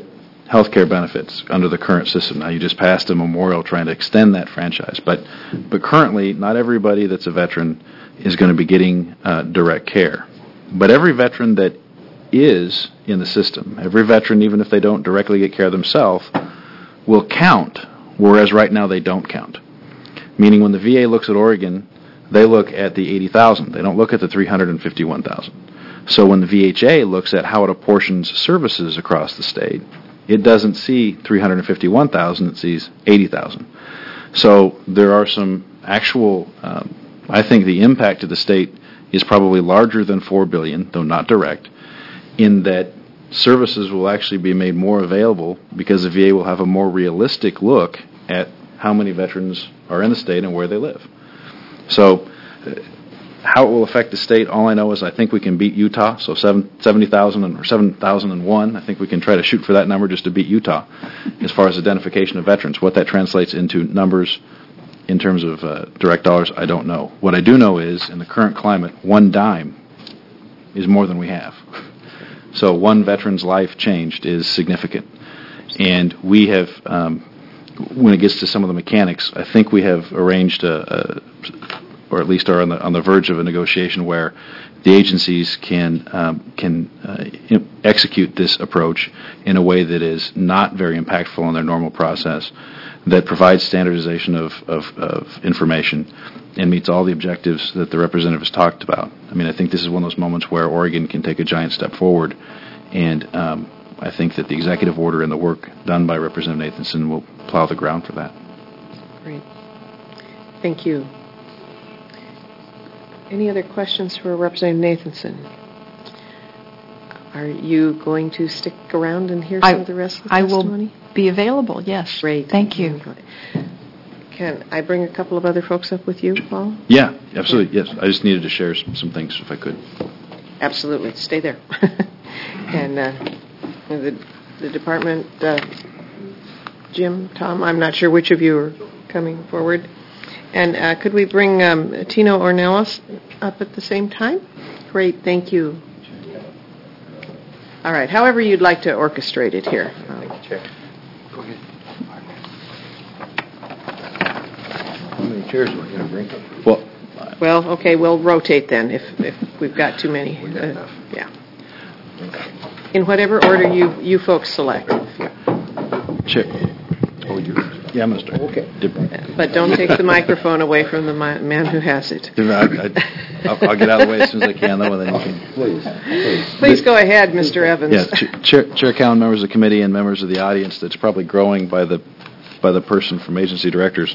health care benefits under the current system. Now, you just passed a memorial trying to extend that franchise, but currently, not everybody that's a veteran is going to be getting direct care. But every veteran that is in the system, every veteran, even if they don't directly get care themselves, will count, whereas right now they don't count. Meaning when the VA looks at Oregon, they look at the 80,000. They don't look at the 351,000. So when the VHA looks at how it apportions services across the state, it doesn't see 351,000, it sees 80,000. So there are some actual, I think the impact to the state is probably larger than $4 billion, though not direct, in that services will actually be made more available because the VA will have a more realistic look at how many veterans are in the state and where they live. So how it will affect the state, all I know is I think we can beat Utah, so 70,000 or 7,001. I think we can try to shoot for that number just to beat Utah as far as identification of veterans. What that translates into numbers in terms of direct dollars, I don't know. What I do know is, in the current climate, one dime is more than we have. So one veteran's life changed is significant. And we have, when it gets to some of the mechanics, I think we have arranged or at least are on the verge of a negotiation where the agencies can execute this approach in a way that is not very impactful in their normal process, that provides standardization of information and meets all the objectives that the representative has talked about. I mean, I think this is one of those moments where Oregon can take a giant step forward, and I think that the executive order and the work done by Representative Nathanson will plow the ground for that. Great. Thank you. Any other questions for Representative Nathanson? Are you going to stick around and hear some of the rest of the testimony? I will be available, yes. Great. Thank you. Can I bring a couple of other folks up with you, Paul? Yeah, absolutely, yes. I just needed to share some things if I could. Absolutely. Stay there. And the department, Jim, Tom, I'm not sure which of you are coming forward. And could we bring Tino Ornelas up at the same time? Great, thank you. All right, however you'd like to orchestrate it here. Go ahead. How many chairs are we going to bring? Well, okay, we'll rotate then if we've got too many. Yeah. In whatever order you folks select. Chair. Yeah, I'm going to start. Okay. But don't take the microphone away from the man who has it. I'll get out of the way as soon as I can, though, and then you can... Please go ahead, Mr. Evans. Yes, Chair Cowan, members of the committee, and members of the audience that's probably growing by the person from agency directors.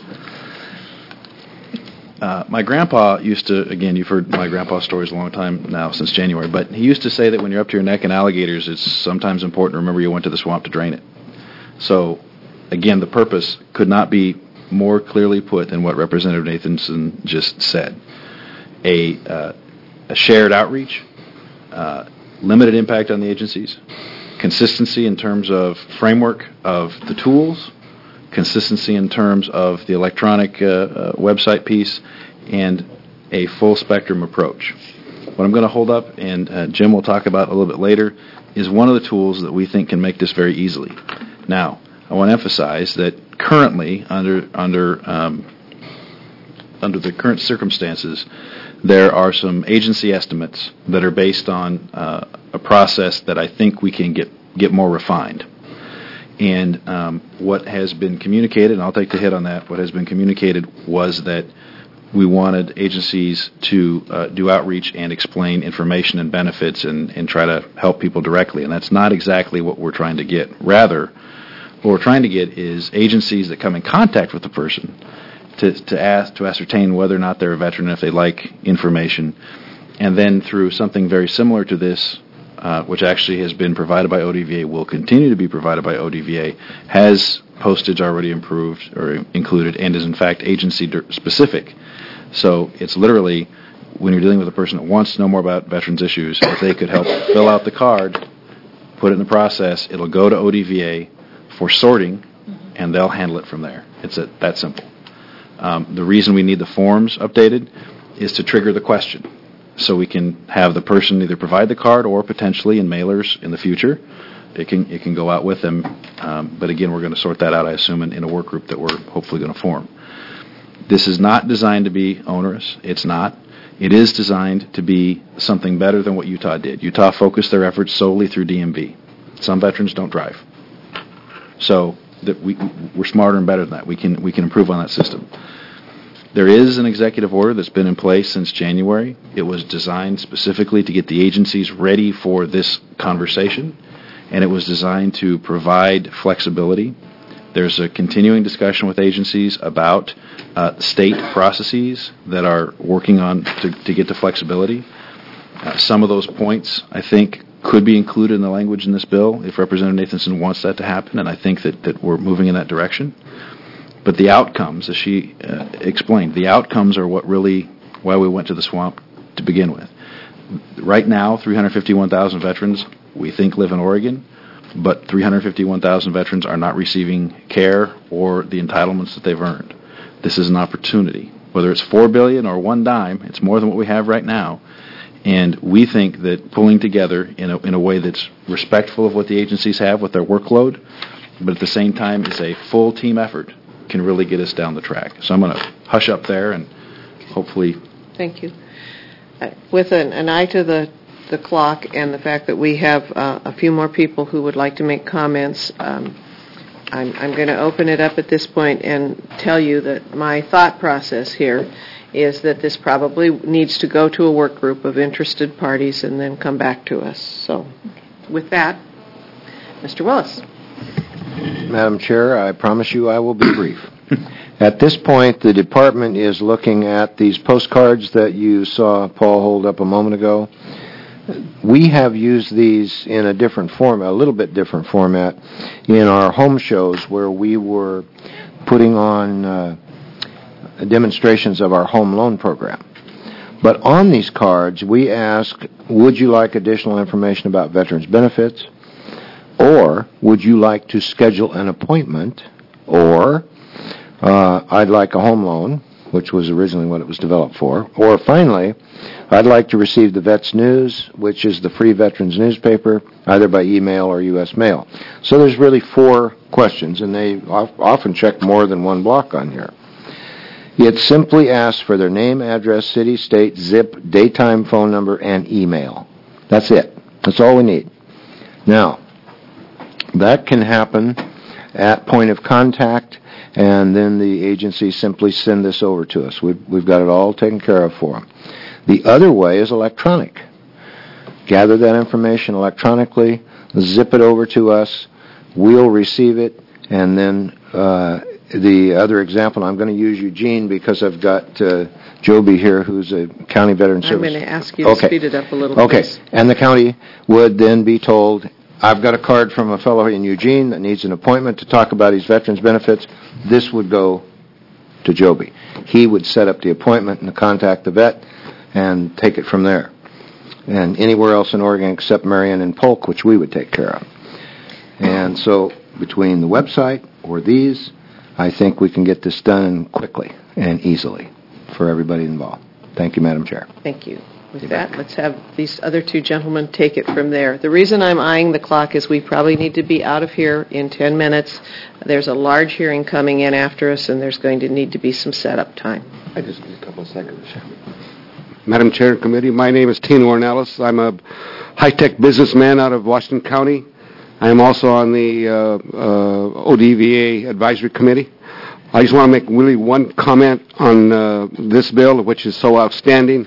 My grandpa used to, again, you've heard my grandpa's stories a long time now, since January, but he used to say that when you're up to your neck in alligators, it's sometimes important to remember you went to the swamp to drain it. So, again, the purpose could not be more clearly put than what Representative Nathanson just said. A shared outreach, limited impact on the agencies, consistency in terms of framework of the tools, consistency in terms of the electronic website piece, and a full spectrum approach. What I'm going to hold up, and Jim will talk about a little bit later, is one of the tools that we think can make this very easily. Now, I want to emphasize that currently, under the current circumstances, there are some agency estimates that are based on a process that I think we can get more refined. And what has been communicated, and I'll take the hit on that, what has been communicated was that we wanted agencies to do outreach and explain information and benefits and try to help people directly. And that's not exactly what we're trying to get. Rather, what we're trying to get is agencies that come in contact with the person to ascertain whether or not they're a veteran, if they like information, and then through something very similar to this, which actually has been provided by ODVA, will continue to be provided by ODVA, has postage already improved or included, and is in fact agency specific. So it's literally, when you're dealing with a person that wants to know more about veterans issues, if they could help fill out the card, put it in the process, it'll go to ODVA for sorting, and they'll handle it from there. It's that simple. The reason we need the forms updated is to trigger the question. So we can have the person either provide the card or potentially in mailers in the future it can go out with them. But again, we're going to sort that out, I assume, in a work group that we're hopefully going to form. This is not designed to be onerous. It's not. It is designed to be something better than what Utah did. Utah focused their efforts solely through DMV. Some veterans don't drive. So that we're smarter and better than that. We can improve on that system. There is an executive order that's been in place since January. It was designed specifically to get the agencies ready for this conversation, and it was designed to provide flexibility. There's a continuing discussion with agencies about state processes that are working on to get to flexibility. Some of those points, I think, could be included in the language in this bill if Representative Nathanson wants that to happen, and I think that we're moving in that direction. But the outcomes, as she explained, the outcomes are why we went to the swamp to begin with. Right now, 351,000 veterans, we think, live in Oregon, but 351,000 veterans are not receiving care or the entitlements that they've earned. This is an opportunity. Whether it's $4 billion or one dime, it's more than what we have right now. And we think that pulling together in a way that's respectful of what the agencies have with their workload, but at the same time is a full team effort, can really get us down the track. So I'm going to hush up there and hopefully... Thank you. With an eye to the clock and the fact that we have a few more people who would like to make comments, I'm going to open it up at this point and tell you that my thought process here is that this probably needs to go to a work group of interested parties and then come back to us. So with that, Mr. Willis. Madam Chair, I promise you I will be brief. At this point, the department is looking at these postcards that you saw Paul hold up a moment ago. We have used these in a different format, a little bit different format, in our home shows where we were putting on demonstrations of our home loan program. But on these cards, we ask, would you like additional information about veterans benefits? Or would you like to schedule an appointment? Or I'd like a home loan, which was originally what it was developed for. Or finally, I'd like to receive the Vets News, which is the free veterans newspaper, either by email or U.S. mail. So there's really 4 questions, and they often check more than one block on here. It simply asks for their name, address, city, state, zip, daytime phone number, and email. That's it. That's all we need. Now, that can happen at point of contact, and then the agency simply send this over to us. We've got it all taken care of for them. The other way is electronic. Gather that information electronically, zip it over to us, we'll receive it, and then the other example, I'm going to use Eugene because I've got Joby here, who's a county veteran service. I'm going to ask you to speed it up a little bit. Okay, and the county would then be told, I've got a card from a fellow in Eugene that needs an appointment to talk about his veterans benefits. This would go to Joby. He would set up the appointment and contact the vet and take it from there. And anywhere else in Oregon except Marion and Polk, which we would take care of. And so between the website or these, I think we can get this done quickly and easily for everybody involved. Thank you, Madam Chair. Thank you. With that, let's have these other 2 gentlemen take it from there. The reason I'm eyeing the clock is we probably need to be out of here in 10 minutes. There's a large hearing coming in after us, and there's going to need to be some setup time. I just need a couple of seconds. Madam Chair and Committee, my name is Tino Ornelas. I'm a high-tech businessman out of Washington County. I am also on the ODVA Advisory Committee. I just want to make really one comment on this bill, which is so outstanding.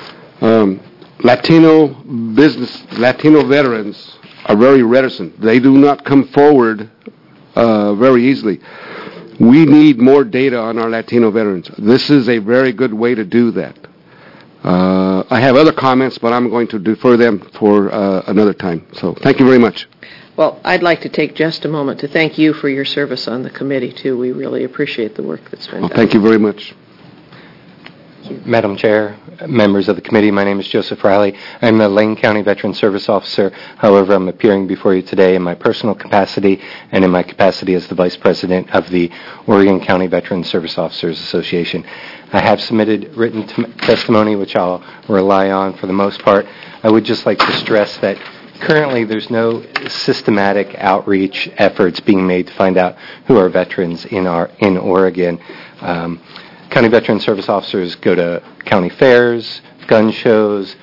Latino veterans are very reticent. They do not come forward very easily. We need more data on our Latino veterans. This is a very good way to do that. I have other comments, but I'm going to defer them for another time. So thank you very much. Well, I'd like to take just a moment to thank you for your service on the committee, too. We really appreciate the work that's been done. Thank you very much. Madam Chair, members of the committee, my name is Joseph Riley. I'm the Lane County Veteran Service Officer. However, I'm appearing before you today in my personal capacity and in my capacity as the Vice President of the Oregon County Veteran Service Officers Association. I have submitted written testimony, which I'll rely on for the most part. I would just like to stress that currently there's no systematic outreach efforts being made to find out who are veterans in Oregon. County Veteran Service Officers go to county fairs, gun shows.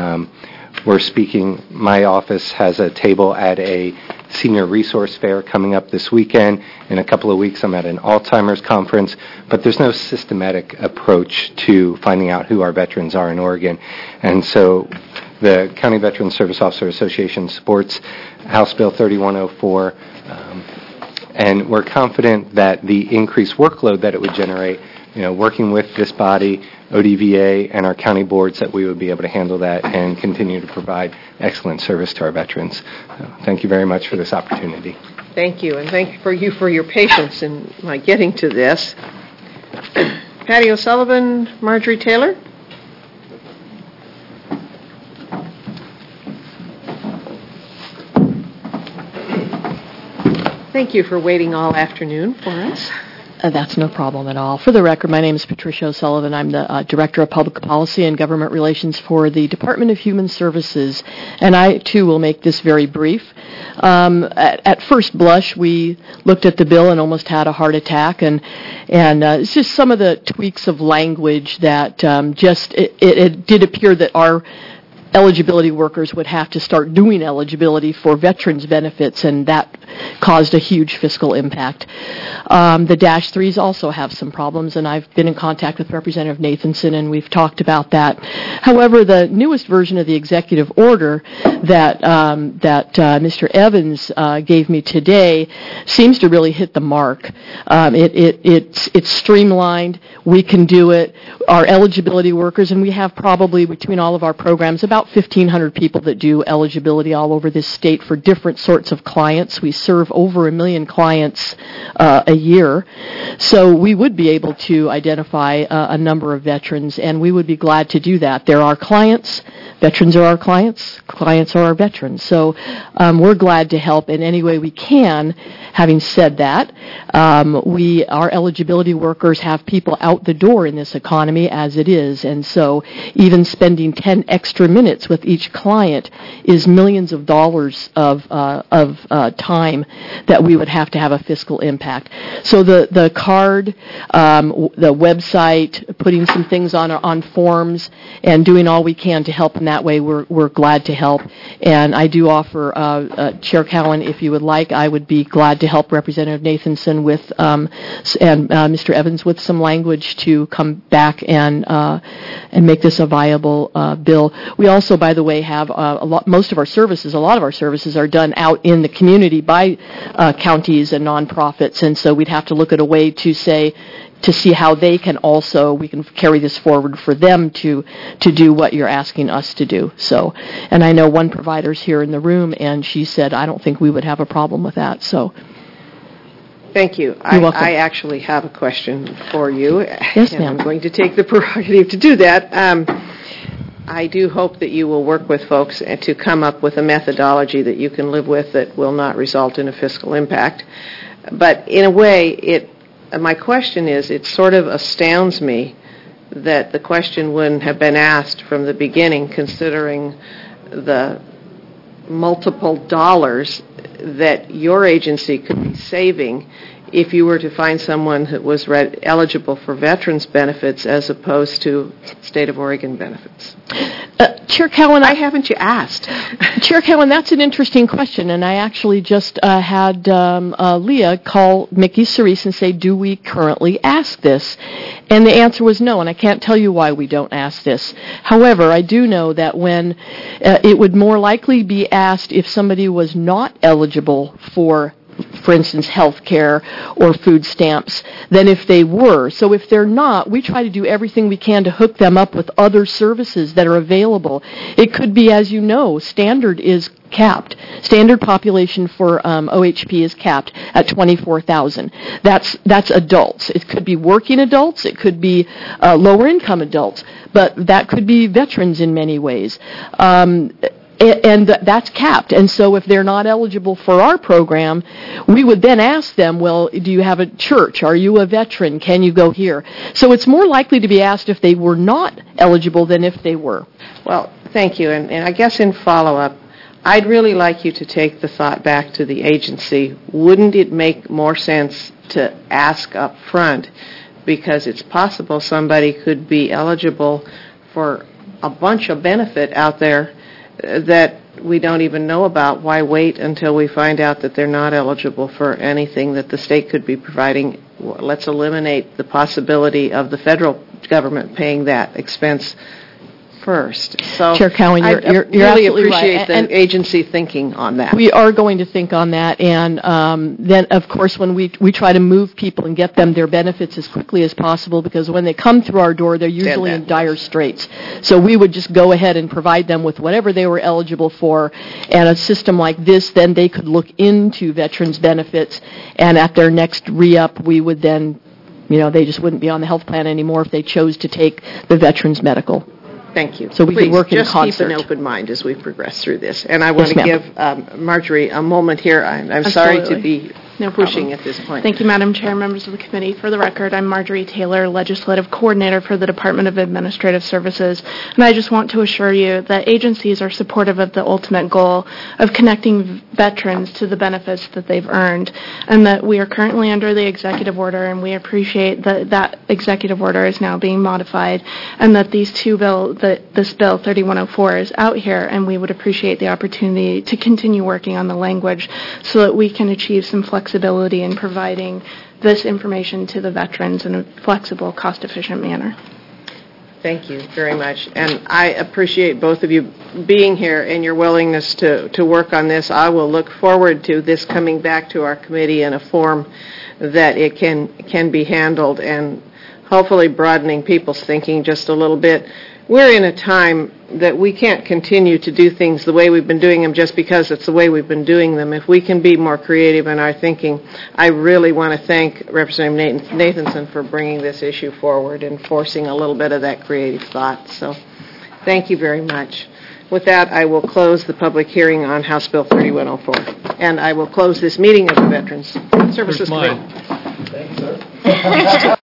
My office has a table at a senior resource fair coming up this weekend. In a couple of weeks, I'm at an Alzheimer's conference, but there's no systematic approach to finding out who our veterans are in Oregon. And so the County Veteran Service Officer Association supports House Bill 3104, and we're confident that the increased workload that it would generate, working with this body, ODVA, and our county boards, that we would be able to handle that and continue to provide excellent service to our veterans. Thank you very much for this opportunity. Thank you, and thank you for your patience in my getting to this. Patty O'Sullivan, Marjorie Taylor. Thank you for waiting all afternoon for us. That's no problem at all. For the record, my name is Patricia O'Sullivan. I'm the Director of Public Policy and Government Relations for the Department of Human Services, and I, too, will make this very brief. At first blush, we looked at the bill and almost had a heart attack, and it's just some of the tweaks of language that it did appear that our eligibility workers would have to start doing eligibility for veterans benefits, and that caused a huge fiscal impact. The Dash 3s also have some problems, and I've been in contact with Representative Nathanson, and we've talked about that. However, the newest version of the executive order that Mr. Evans gave me today seems to really hit the mark. It's streamlined. We can do it. Our eligibility workers, and we have probably between all of our programs about 1,500 people that do eligibility all over this state for different sorts of clients. We serve over 1 million clients a year. So we would be able to identify a number of veterans, and we would be glad to do that. They're our clients. Veterans are our clients. Clients are our veterans. So we're glad to help in any way we can. Having said that, our eligibility workers have people out the door in this economy as it is, and so even spending 10 extra minutes with each client is millions of dollars of time that we would have to have a fiscal impact. So the card, the website, putting some things on forms, and doing all we can to help in that way, we're glad to help. And I do offer, Chair Cowan, if you would like, I would be glad to help Representative Nathanson with and Mr. Evans with some language to come back and make this a viable bill. We also, by the way, have a lot of our services are done out in the community by counties and nonprofits, and so we'd have to look at a way to see how we can carry this forward for them to do what you're asking us to do. So, and I know one provider's here in the room, and she said, I don't think we would have a problem with that. So, thank you. You're welcome. I actually have a question for you. Yes, ma'am. I'm going to take the prerogative to do that. I do hope that you will work with folks to come up with a methodology that you can live with that will not result in a fiscal impact. But in a way, my question is, it sort of astounds me that the question wouldn't have been asked from the beginning, considering the multiple dollars that your agency could be saving if you were to find someone that was eligible for veterans benefits as opposed to state of Oregon benefits. Chair Cowan, why haven't you asked? Chair Cowan, that's an interesting question, and I actually just had Leah call Mickey Cerise and say, do we currently ask this? And the answer was no, and I can't tell you why we don't ask this. However, I do know that when it would more likely be asked if somebody was not eligible for instance, health care or food stamps, than if they were. So if they're not, we try to do everything we can to hook them up with other services that are available. It could be, as you know, standard is capped. Standard population for OHP is capped at 24,000. That's adults. It could be working adults. It could be lower income adults. But that could be veterans in many ways. And that's capped. And so if they're not eligible for our program, we would then ask them, well, do you have a church? Are you a veteran? Can you go here? So it's more likely to be asked if they were not eligible than if they were. Well, thank you. And I guess in follow-up, I'd really like you to take the thought back to the agency. Wouldn't it make more sense to ask up front? Because it's possible somebody could be eligible for a bunch of benefit out there that we don't even know about. Why wait until we find out that they're not eligible for anything that the state could be providing? Let's eliminate the possibility of the federal government paying that expense first. So Chair Cowan, you're really absolutely appreciate right. the And agency thinking on that. we are going to think on that, and then, of course, when we try to move people and get them their benefits as quickly as possible, because when they come through our door, they're usually in dire straits. So we would just go ahead and provide them with whatever they were eligible for, and a system like this, then they could look into veterans' benefits, and at their next re-up, we would then, they just wouldn't be on the health plan anymore if they chose to take the veterans' medical. Thank you. So we can Please, work in just concert. keep an open mind as we progress through this. And I want to Yes, give Marjorie a moment here. I'm sorry to Absolutely. be No pushing problem. at this point. Thank you, Madam Chair, members of the committee. For the record, I'm Marjorie Taylor, Legislative Coordinator for the Department of Administrative Services, and I just want to assure you that agencies are supportive of the ultimate goal of connecting veterans to the benefits that they've earned, and that we are currently under the executive order, and we appreciate that that executive order is now being modified, and that this bill 3104 is out here, and we would appreciate the opportunity to continue working on the language so that we can achieve some flexibility in providing this information to the veterans in a flexible, cost-efficient manner. Thank you very much. And I appreciate both of you being here and your willingness to work on this. I will look forward to this coming back to our committee in a form that it can be handled and hopefully broadening people's thinking just a little bit. We're in a time that we can't continue to do things the way we've been doing them just because it's the way we've been doing them. If we can be more creative in our thinking, I really want to thank Representative Nathanson for bringing this issue forward and forcing a little bit of that creative thought. So thank you very much. With that, I will close the public hearing on House Bill 3104. And I will close this meeting of the Veterans Services Committee. Thanks, sir.